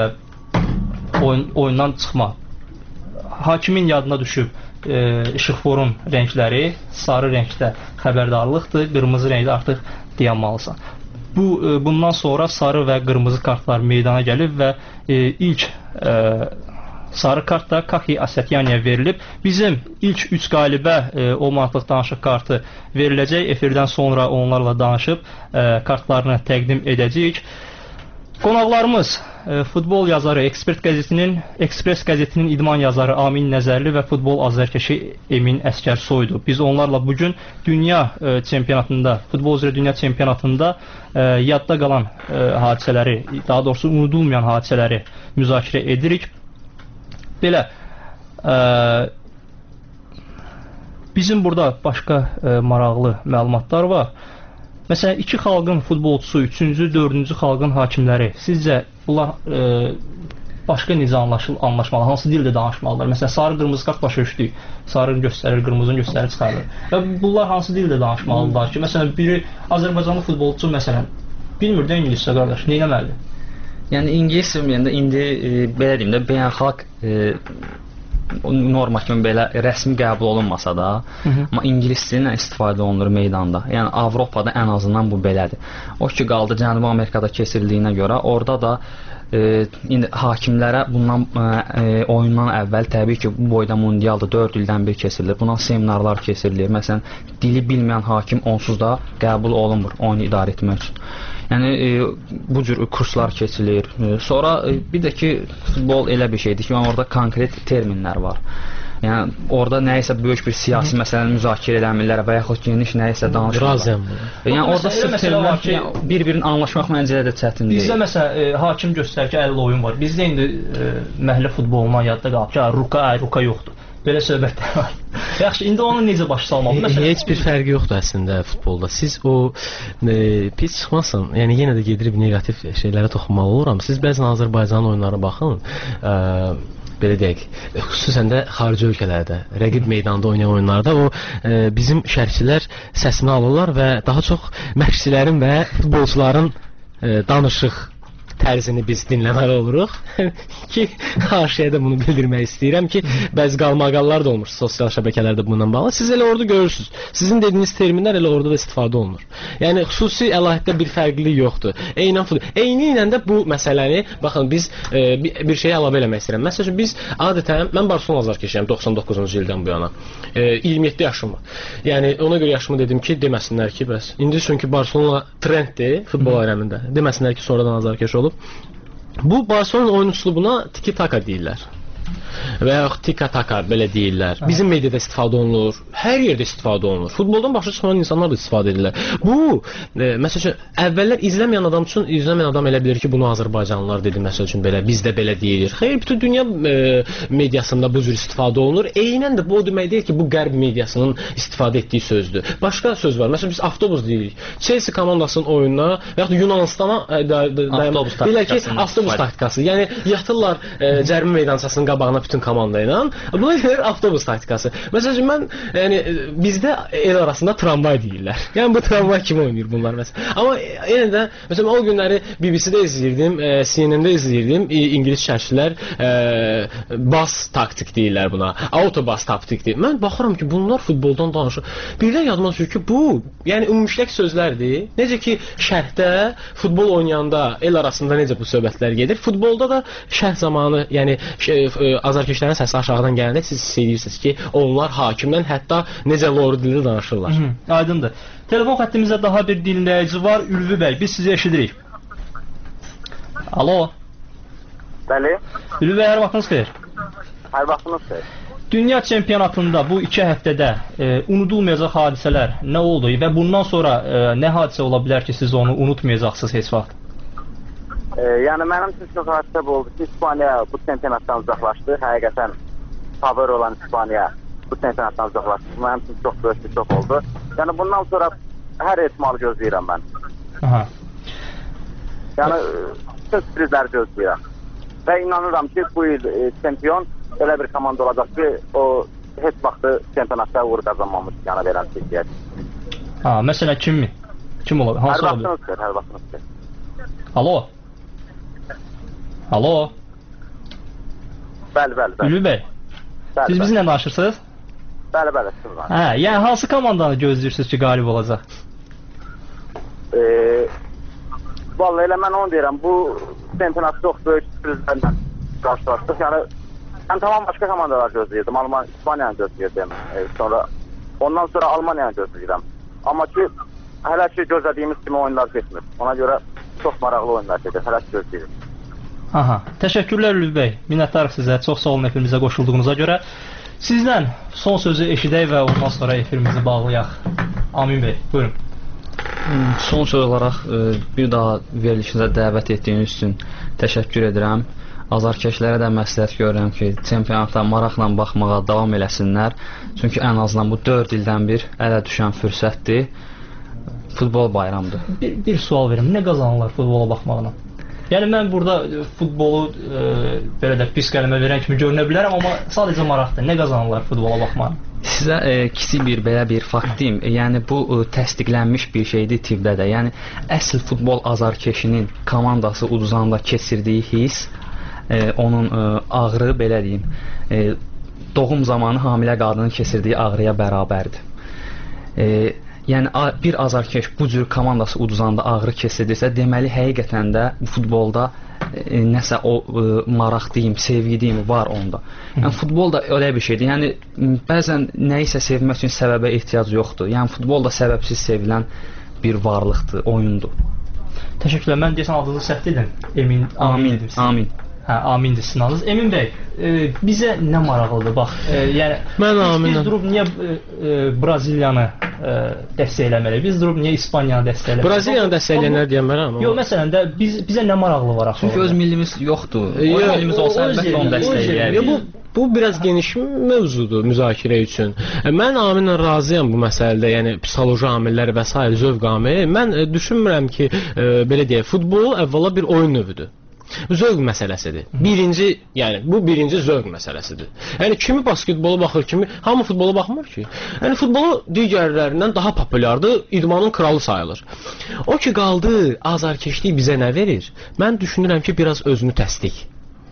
oyun, oyundan çıxma. Hakimin yadına düşüb e, işıqforun rəngləri sarı rəngdə xəbərdarlıqdır, qırmızı rəngdə artıq dayanmalısan. Bu e, bundan sonra sarı və qırmızı kartlar meydana gəlib və e, ilk e, sarı kart da Kaki Asatyanya'ya verilib. Bizim ilk üç qalibə e, o manatlıq danışıq kartı veriləcək. Efirdən sonra onlarla danışıb e, kartlarını təqdim edəcəyik. Qonaqlarımız e, futbol yazarı, Ekspert qəzetinin, Ekspres qəzetinin idman yazarı Amin Nəzərli və futbol azərkeşi Emin Əskərsoydu. Biz onlarla bugün dünya e, çempionatında, futbol üzrə dünya çempionatında e, yadda qalan e, hadisələri, daha doğrusu unudulmayan hadisələri müzakirə edirik. Belə, e, bizim burada başqa e, maraqlı məlumatlar var. Məsələn, iki xalqın futbolçusu, üçüncü, dördüncü xalqın hakimləri, sizcə bunlar e, başqa necə anlaşmalı, hansı dildə danışmalılar? Məsələn, sarı qırmızı kart başa düşdük, sarını göstərir, qırmızını göstərir, çıxarır. Və bunlar hansı dildə danışmalılar ki, məsələn, biri Azərbaycanlı futbolçu, məsələn, bilmir də ingiliscə qardaş, nə eləməlidir?
Yəni, ingilis sözündə indi, e, belə deyim də, beynəlxalq e, norma kimi belə rəsmi qəbul olunmasa da, hı -hı. amma ingilis dilindən istifadə olunur meydanda. Yəni Avropada ən azından bu belədir. O ki qaldı Cənubi Amerikada keçirildiyinə görə, orada da e, indi hakimlərə bundan e, oyundan əvvəl təbii ki, bu boyda mundialda dörd ildən bir keçirilir. Buna seminarlar keçirilir. Məsələn, dili bilməyən hakim onsuz da qəbul olunmur oyunu idarə etmək üçün. Yəni e, bu cür kurslar keçilir. E, sonra e, bir də ki, futbol elə bir şeydir ki, orada konkret terminlər var. Yəni orada nəyisə böyük bir siyasi məsələni müzakirə eləmirlər və yaxud geniş nəyisə danışırlar. Yəni orada sırf terminlər ki, bir-birini anlaşmaq məncə də çətin deyil.
Bizdə məsələn e, hakim göstərir ki, əlil oyun var. Bizdə indi e, məhəllə futbolundan yadda qalıb ki, ruka, ay, ruka yoxdur. Belə söhbətlər var. Yaxşı, indi onu necə başa salmalı?
Məsələn, heç bir fərqi yoxdur əslində futbolda. Siz o e, pis çıxmasın, yəni yenə də gedirib negativ şeylərə toxunmalı oluram. Siz bəzən Azərbaycanın oyunlarına baxın, e, belə deyək, xüsusən də xarici ölkələrdə, rəqib meydanda oynayan oyunlarda o e, bizim şərhçilər səsini alırlar və daha çox məşqçilərin və futbolçuların e, danışıq tərzini biz dinləməli oluruq ki, qarşıya da bunu bildirmək istəyirəm ki, bəzi qalmaqallar da olmuş sosial şəbəkələrdə bununla bağlı. Siz elə orada görürsünüz. Sizin dediyiniz terminlər elə orada da istifadə olunur. Yəni, xüsusi əlahiddə bir fərqlilik yoxdur. Eynən futbol. Eyni ilə də bu məsələni, baxın, biz e, bir, bir şeyə əlavə eləmək istəyirəm. Məsələn, biz adətən, mən Barcelona azarkeşiyəm doxsan doqquzuncu ildən bu yana. E, iyirmi yeddi yaşım var. Yəni, ona görə yaşımı dedim ki, deməsinlər ki, bəs. İndi çünki Barcelona trenddir futbol aləmində. Deməsinlər ki, sonradan azarkeş olub. Bu Barcelona oyunçuluğu buna tiki-taka deyirlər. Və yaxud tika-taka belə deyirlər. Bizim mediada istifadə olunur, hər yerdə istifadə olunur. Futboldan başa çıxan insanlar da istifadə edirlər. Bu, e, məsəl üçün, əvvəllər izləməyən adam üçün, izləməyən adam elə bilir ki, bunu Azərbaycanlılar dedi, məsəl üçün, belə, bizdə belə deyilir. Xeyr, bütün dünya e, mediasında bu cür istifadə olunur. Eynən də bu o demək deyil ki, bu qərb mediasının istifadə etdiyi sözdür. Başqa söz var. Məsələn, biz avtobus deyirik. Chelsea komandasının oyununa və yaxud Yunanistana
avtobus taktikası.
Avtobus taktikası. Yəni, yatırlar e, cərimə meydançasının qabağına bütün komanda ilə. Buna gəlir avtobus taktikası. Məsələn, mən, yəni, bizdə el arasında tramvay deyirlər. Yəni, bu tramvay kimi oynayır bunlar məsələn. Amma yenə də, məsələn, o günləri B B C-də izləyirdim, e, C N N-də izləyirdim, e, İngilis şərhçilər e, bas taktik deyirlər buna, autobas taktik deyir. Mən baxıram ki, bunlar futboldan danışır. Birdən yadıma düşür ki, bu, yəni, ümumiləşdirək sözlərdir. Necə ki, şərhdə, futbol oynayanda el arasında necə bu söhbətlər gedir. Futbolda da şərh zamanı, yəni, şey, e, azarkeşlərin səsi aşağıdan gələndə siz hiss edirsiniz ki, onlar hakimdən hətta necə loru dildə danışırlar.
Hı -hı, aydındır. Telefon xəttimizdə daha bir dinləyici var. Ülvi bəy, biz sizi eşidirik. Alo.
Bəli.
Ülvi bəy, hər vaxtınız xeyir.
Hər vaxtınız xeyir.
Dünya çempionatında bu iki həftədə e, unudulmayacaq hadisələr nə oldu və bundan sonra e, nə hadisə ola bilər ki, siz onu unutmayacaqsınız heç vaxt?
E, yəni mənim üçün çox hadisə oldu ki, İspaniya bu çempionatdan uzaqlaşdı. Həqiqətən favor olan İspaniya bu çempionatdan uzaqlaşdı. Mənim üçün çox böyük bir şok oldu. Yəni bundan sonra hər ehtimalı gözləyirəm mən.
Aha.
Yəni bütün sürprizləri gözləyirəm. Və inanıram ki, bu il e, çempion elə bir komanda olacaq ki, o heç vaxtı çempionatda uğur qazanmamış yana verən çekiyyət.
Ha, məsələn kimmi? Kim ola? Hansı ola bilər?
Hər vaxtınız xeyir, hər vaxtınız xeyir.
Alo. Alo.
Bəli, bəli, bəli.
Ülvi bəy.
Bəli,
siz bizimlə danışırsınız?
Bəli, bəli, siz var.
Hə, yəni hansı komandanı gözləyirsiniz ki, qalib olacaq?
Eee Vallahi elə mən onu deyirəm, bu çempionat çox böyük sürprizlərlə qarşılaşdıq. Yəni, mən tamam başqa komandalar gözləyirdim. Alman, İspaniyanı gözləyirdim. E, sonra, ondan sonra Almaniyanı gözləyirəm. Amma ki, hələ ki gözlədiyimiz kimi oyunlar getmir. Ona görə
çox maraqlı oyunlar gedir. Hələ gözləyirik.
Aha. Təşəkkürlər Lüv bəy. Minnətdarıq sizə. Çox sağ olun efirimizə qoşulduğunuza görə. Sizdən son sözü eşidək və ondan sonra efirimizi bağlayaq. Amin bəy, buyurun.
Son söz olaraq bir daha verilişinizə dəvət etdiyiniz üçün təşəkkür edirəm. Azarkeşlərə də məsləhət görürəm ki, çempionata maraqla baxmağa davam eləsinlər. Çünki ən azından bu dörd ildən bir ələ düşən fürsətdir. Futbol bayramıdır.
Bir, bir sual verim. Nə qazanırlar futbola baxmaqla? Yəni mən burada futbolu e, belə də pis qələmə verən kimi görünə bilərəm, amma sadəcə maraqdır. Nə qazanırlar futbola baxmaqla?
Sizə e, kiçik bir belə bir fakt deyim. E, yəni bu e, təsdiqlənmiş bir şeydir tibbdə də. Yəni əsl futbol azarkeşinin komandası uduzanda keçirdiyi his, e, onun e, ağrı belə deyim, e, doğum zamanı hamilə qadının keçirdiyi ağrıya bərabərdir. E, Yəni bir azarkeş bu cür komandası uduzanda ağrı keçirdirsə, deməli həqiqətən də futbolda e, nəsə o e, maraq deyim, sevgi deyim var onda. Yəni futbol da elə bir şeydir. Yəni bəzən nəyisə sevmək üçün səbəbə ehtiyac yoxdur. Yəni futbol da səbəbsiz sevilən bir varlıqdır, oyundur.
Təşəkkürlər. Mən deyəsən adınızı səhv dedim. Emin,
amin, amin.
Hə, amindir sizin adınız. Emin bəy, e, bizə nə maraqlıdır? Bax, e, yəni
mən
biz,
aminəm.
Biz durub niyə e, e, Braziliyanı e, dəstəkləməliyik? Biz durub niyə İspaniyanı dəstəkləməliyik?
Braziliyanı dəstəkləyənlər deyəmərəm.
Yox, məsələn də biz bizə nə maraqlı var axı?
Çünki öz millimiz yoxdur. O millimiz olsa əlbəttə onu dəstəkləyərik.
Bu Bu biraz geniş mövzudur müzakirə üçün. Mən aminlə razıyam bu məsələdə, yəni psixoloji amillər və s. zövq amili. Mən e, düşünmürəm ki, e, belə deyək, futbol əvvəla bir oyun növüdür. Zövq məsələsidir. Birinci, yəni bu birinci zövq məsələsidir. Yəni kimi basketbola baxır, kimi hamı futbola baxmır ki. Yəni futbolu digərlərindən daha populyardır, idmanın kralı sayılır. O ki qaldı, azarkeşlik bizə nə verir? Mən düşünürəm ki, biraz özünü təsdiq.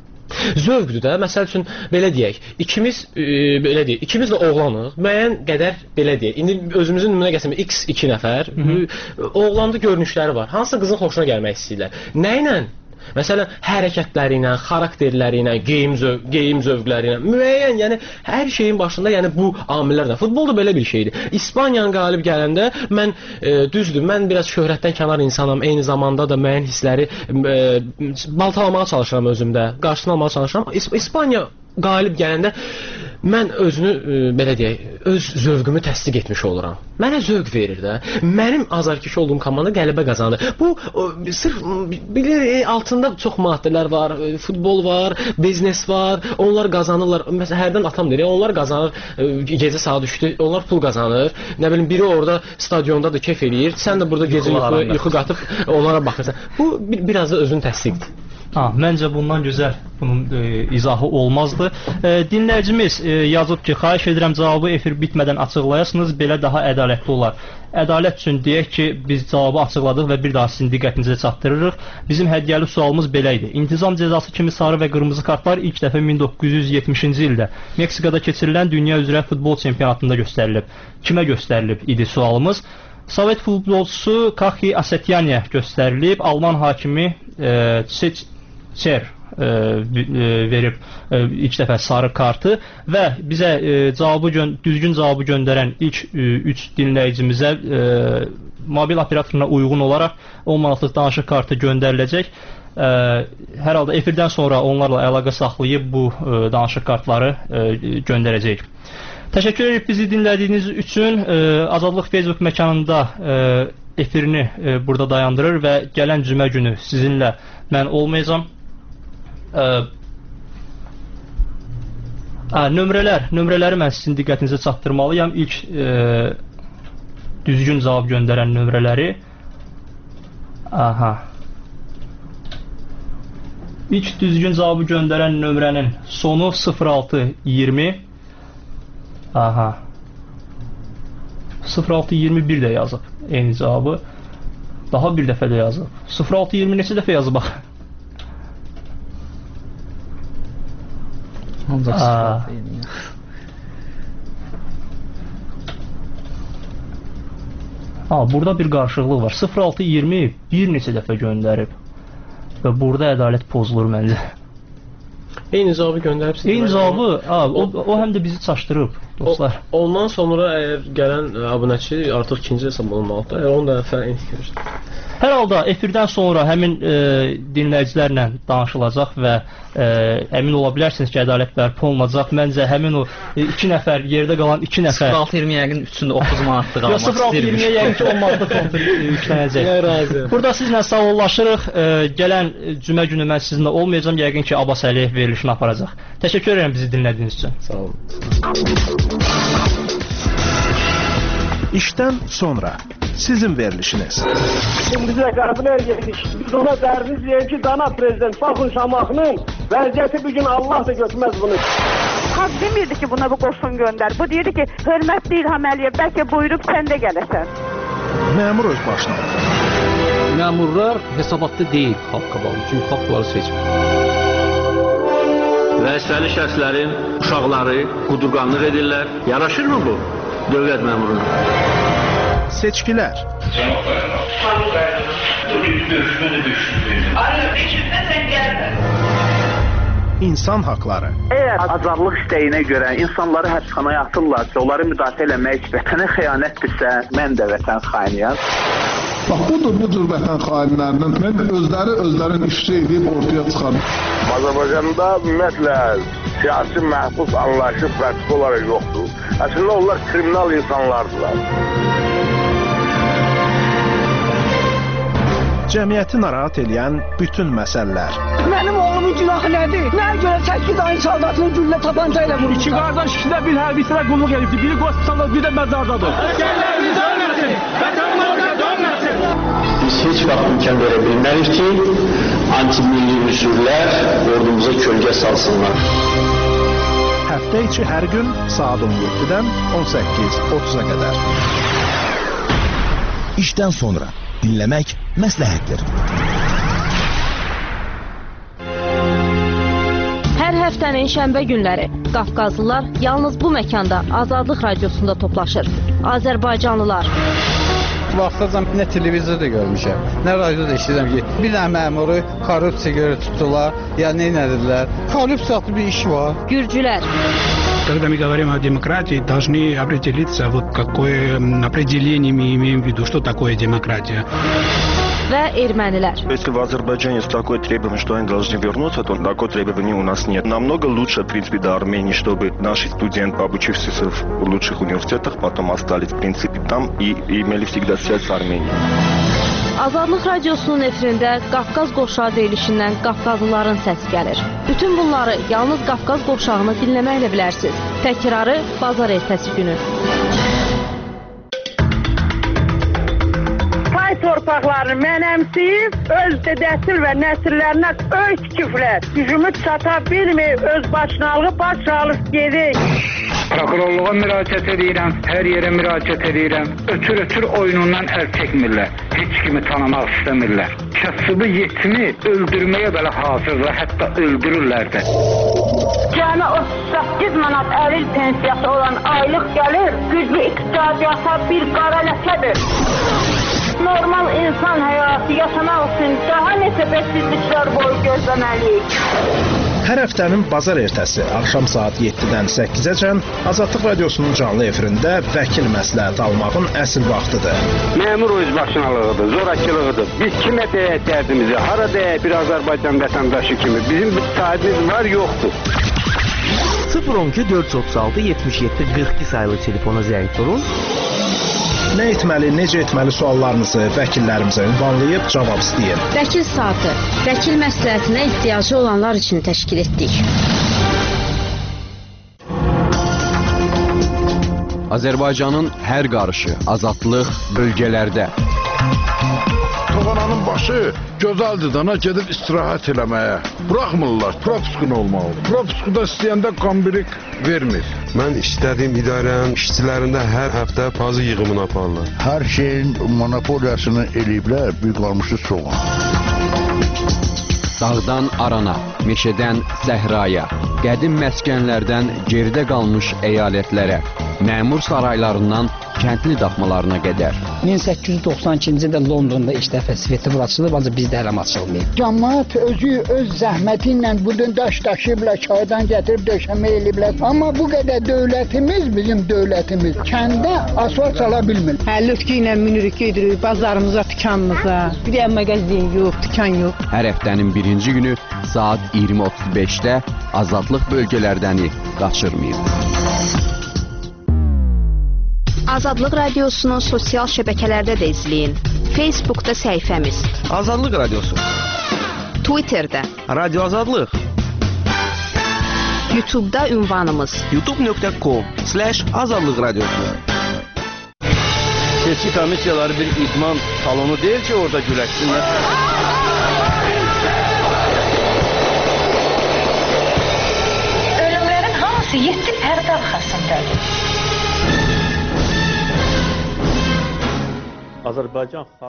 Zövqdür də, məsəl üçün belə deyək, ikimiz e, belə deyək, ikimiz də oğlanıq, müəyyən qədər belə deyək. İndi özümüzün nümunə gətirmək X iki nəfər, oğlanda görünüşləri var. Hansısa qızın xoşuna gəlmək istəyirlər. Nə ilə? Məsələn, hərəkətləri ilə, xarakterləri ilə, geyim, zöv geyim zövqləri ilə, müəyyən, yəni hər şeyin başında, yəni bu amillər də. Futbol da belə bir şeydir. İspaniyanın qalib gələndə mən e, düzdür, mən biraz şöhrətdən kənar insanam, eyni zamanda da müəyyən hissləri e, baltalamağa çalışıram özümdə, qarşısına almağa çalışıram. İsp İspaniya qalib gələndə mən özünü e, belə deyək, öz zövqümü təsdiq etmiş oluram. Mənə zövq verir də. Mənim azarkeş olduğum komanda qələbə qazandı. Bu o, sırf bilir, e, altında çox maddələr var, e, futbol var, biznes var. Onlar qazanırlar. Məsələn, hərdən atam deyir, onlar qazanır, e, gecə saat üçdə, onlar pul qazanır. Nə bilim, biri orada stadiondadır, kef eləyir. Sən də burada gecə yuxu, yuxu qatıb onlara baxırsan. Bu bir, biraz da özün təsdiqdir.
Ha, məncə bundan gözəl bunun e, izahı olmazdı. E, dinləyicimiz e, yazıb ki, xahiş edirəm cavabı efir bitmədən açıqlayasınız, belə daha ədalətli olar. Ədalət üçün deyək ki, biz cavabı açıqladıq və bir daha sizin diqqətinizə çatdırırıq. Bizim hədiyyəli sualımız belə idi. İntizam cəzası kimi sarı və qırmızı kartlar ilk dəfə min doqquz yüz yetmişinci ildə Meksikada keçirilən dünya üzrə futbol çempionatında göstərilib. Kimə göstərilib idi sualımız? Sovet futbolçusu Kaxi Asetyaniyə göstərilib. Alman hakimi e, Çer e, verib e, ilk dəfə sarı kartı və bizə e, cavabı düzgün cavabı göndərən ilk e, üç dinləyicimizə e, mobil operatoruna uyğun olaraq on manatlıq danışıq kartı göndəriləcək. E, hər halda efirdən sonra onlarla əlaqə saxlayıb bu e, danışıq kartları e, göndərəcəyik. Təşəkkür edirik bizi dinlədiyiniz üçün. E, Azadlıq Facebook məkanında e, efirini e, burada dayandırır və gələn cümə günü sizinlə mən olmayacağam. Ə, ə, nömrələr, nömrələri mən sizin diqqətinizə çatdırmalıyam. İlk ə, düzgün cavab göndərən nömrələri. Aha. İlk düzgün cavabı göndərən nömrənin sonu sıfır altı iyirmi. Aha. sıfır altı iyirmi bir də yazıb eyni cavabı. Daha bir dəfə də yazıb. sıfır altı iyirmi neçə dəfə yazıb bax. Ha, burada bir qarşılıqlıq var. sıfır altı iyirmi bir neçə dəfə göndərib. Və burada ədalət pozulur məncə.
Eyni cavabı göndəribsiniz.
Eyni cavabı, ha, o, o həm də bizi çaşdırıb, dostlar.
O, ondan sonra əgər gələn abunəçi artıq ikinci hesab olmalıdır. Onu da fərq edir.
Hər halda efirdən sonra həmin e, dinləyicilərlə danışılacaq və e, əmin ola bilərsiniz ki, ədalət bərpa olunacaq. Məncə həmin o e, iki nəfər, yerdə qalan iki nəfər
sıfır altı iyirmi yəqin üçündə otuz manatlıq almaq
istəyirmiş. sıfır altı iyirmi yəqin ki, on manatlıq kontur yüklənəcək. Burada sizlə sağollaşırıq. E, gələn cümə günü mən sizinlə olmayacağım. Yəqin ki, Abbas Əliyev verilişini aparacaq. Təşəkkür edirəm bizi dinlədiyiniz üçün.
Sağ olun.
İşdən sonra sizin verilişiniz.
Şimdi bizə qəbilər yedik. Biz ona dərdiz deyək ki, dana prezident Fakun Şamaxının vəziyyəti bugün Allah da götürməz bunu.
Xalq demirdi ki, buna bu qoşun göndər. Bu deyirdi ki, hörmətli İlham Əliyev, bəlkə buyurub sən də gələsən.
Məmur öz başına.
Məmurlar hesabatda deyil xalq qabağı, çünki xalq bunları seçmir.
Vəzifəli şəxslərin uşaqları qudurqanlıq edirlər. Yaraşırmı bu dövlət məmuruna?
Seçkilər.
Cənab Bayram, Cənab Bayram, bugün görüşməni düşündüydüm. Aynen, fikrimdə sən gəlmə.
İnsan haqları.
Əgər azadlıq istəyinə görə insanları həbsxanaya atırlarsa, onları müdafiə eləmək vətənə xəyanətdirsə, mən də vətən xainiyəm.
Bax, budur bu cür vətən xainlərinin mən özləri özlərin işçi edib ortaya çıxarım.
Azərbaycanda ümumiyyətlə siyasi məhbus anlayışı pratik olaraq yoxdur. Əslində onlar kriminal insanlardılar.
Cəmiyyəti narahat edən bütün məsələlər.
Mənim oğlumun günahı nədir? Nəyə görə səkkiz ayın soldatını güllə tabanca ilə vurur? İki qardaş ikisində bir hərbisinə qulluq edibdir. Biri qospitalda, bir də məzardadır. Əsgərlərimiz dönməsin, vətənimizə dönməsin.
Biz heç vaxt imkan verə bilmərik ki, anti-milli üsullər ordumuza kölgə salsınlar.
Həftə içi hər gün saat on yeddidən on səkkiz otuz'a qədər.
İşdən sonra dinləmək məsləhətdir.
Hər həftənin şənbə günləri Qafqazlılar yalnız bu məkanda Azadlıq Radiosunda toplaşır. Azərbaycanlılar.
Vaxtacan nə televizorda görmüşəm, nə radioda eşidirəm ki, bir dənə məmuru korrupsiya görə tutdular, ya nə edirlər. Korrupsiyalı bir iş var.
Gürcülər.
Когда мы говорим о демократии, должны определиться, вот какое определение мы имеем в виду, что такое демократия.
Və ermənilər.
Если в Азербайджане есть такое требование, что они должны вернуться, то такое требование у нас нет. Намного лучше, в принципе, до Армении, чтобы наши студенты, обучившиеся в лучших университетах, потом остались, в принципе, там и, и имели всегда связь с Арменией.
Azadlıq Radiosunun efirində Qafqaz qovşağı deyilişindən Qafqazlıların səsi gəlir. Bütün bunları yalnız Qafqaz qovşağını dinləməklə bilərsiniz. Təkrarı bazar ertəsi günü.
Pay torpaqlarını mənəmsiyib, öz dədəsil və nəsillərinə öz küflər. Gücümü çata bilməyib, öz başınalığı baş alıb gedik.
Prokurorluğa müraciət edirəm, hər yerə müraciət edirəm. Ötür-ötür oyunundan əl çəkmirlər, heç kimi tanımaq istəmirlər. Kasıbı yetimi öldürməyə belə hazırlar, hətta öldürürlər də.
Cəmi otuz səkkiz manat əlil pensiyası olan aylıq gəlir, güclü iqtisadiyyata bir qara ləkədir. Normal insan həyatı yaşamaq üçün daha neçə bəksizliklər boyu gözləməliyik.
Hər həftənin bazar ertəsi axşam saat yeddidən səkkizəcən Azadlıq Radiosunun canlı efirində vəkil məsləhət almağın əsl vaxtıdır.
Məmur özbaşınalığıdır, zorakılığıdır. Biz kimə deyək dərdimizi, hara deyək bir Azərbaycan vətəndaşı kimi. Bizim bir sahibimiz var, yoxdur.
sıfır on iki dörd yüz otuz altı yetmiş yeddi qırx iki sayılı telefona zəng vurun.
Nə etməli, necə etməli suallarınızı vəkillərimizə ünvanlayıb cavab istəyin.
Vəkil saatı, vəkil məsləhətinə ehtiyacı olanlar üçün təşkil etdik.
Azərbaycanın hər qarışı, azadlıq bölgələrdə.
Toğananın başı gözəldir dana gedib istirahət eləməyə. Buraxmırlar, propiskun olmalı. Propiskuda istəyəndə qambirik vermir.
Mən istədiyim idarənin işçilərində hər həftə pazı yığımını aparırlar.
Hər şeyin monopoliyasını eləyiblər, bir qalmışı soğan.
Dağdan arana, meşədən səhraya, qədim məskənlərdən geridə qalmış əyalətlərə, məmur saraylarından kəndli daxmalarına qədər.
min səkkiz yüz doxsan ikinci ildə Londonda ilk dəfə svetofor açılıb, ancaq bizdə hələ açılmayıb.
Cəmaət özü öz zəhməti ilə budun daş daşıyıblar, çaydan gətirib döşəmə eliblər. Amma bu qədər dövlətimiz, bizim dövlətimiz kəndə asfalt çala bilmir.
Lütki ilə minirik, gedirik bazarımıza, dükanımıza. Bir də mağazin yox, dükan yox.
Hər həftənin birinci günü saat iyirmi otuz beşdə azadlıq bölgələrdəni qaçırmayın.
Azadlıq Radiosu'nu sosial şəbəkələrdə də izləyin. Facebook'da səhifəmiz.
Azadlıq Radiosu.
Twitter'da.
Radio Azadlıq.
YouTube'da ünvanımız.
youtube nöqtə com slash azadlıq radiosu.
Seçki komissiyaları bir idman salonu deyil ki, orada güləşsinlər.
Ölümlərin hamısı yeddi pərdə arxasındadır.
Azərbaycan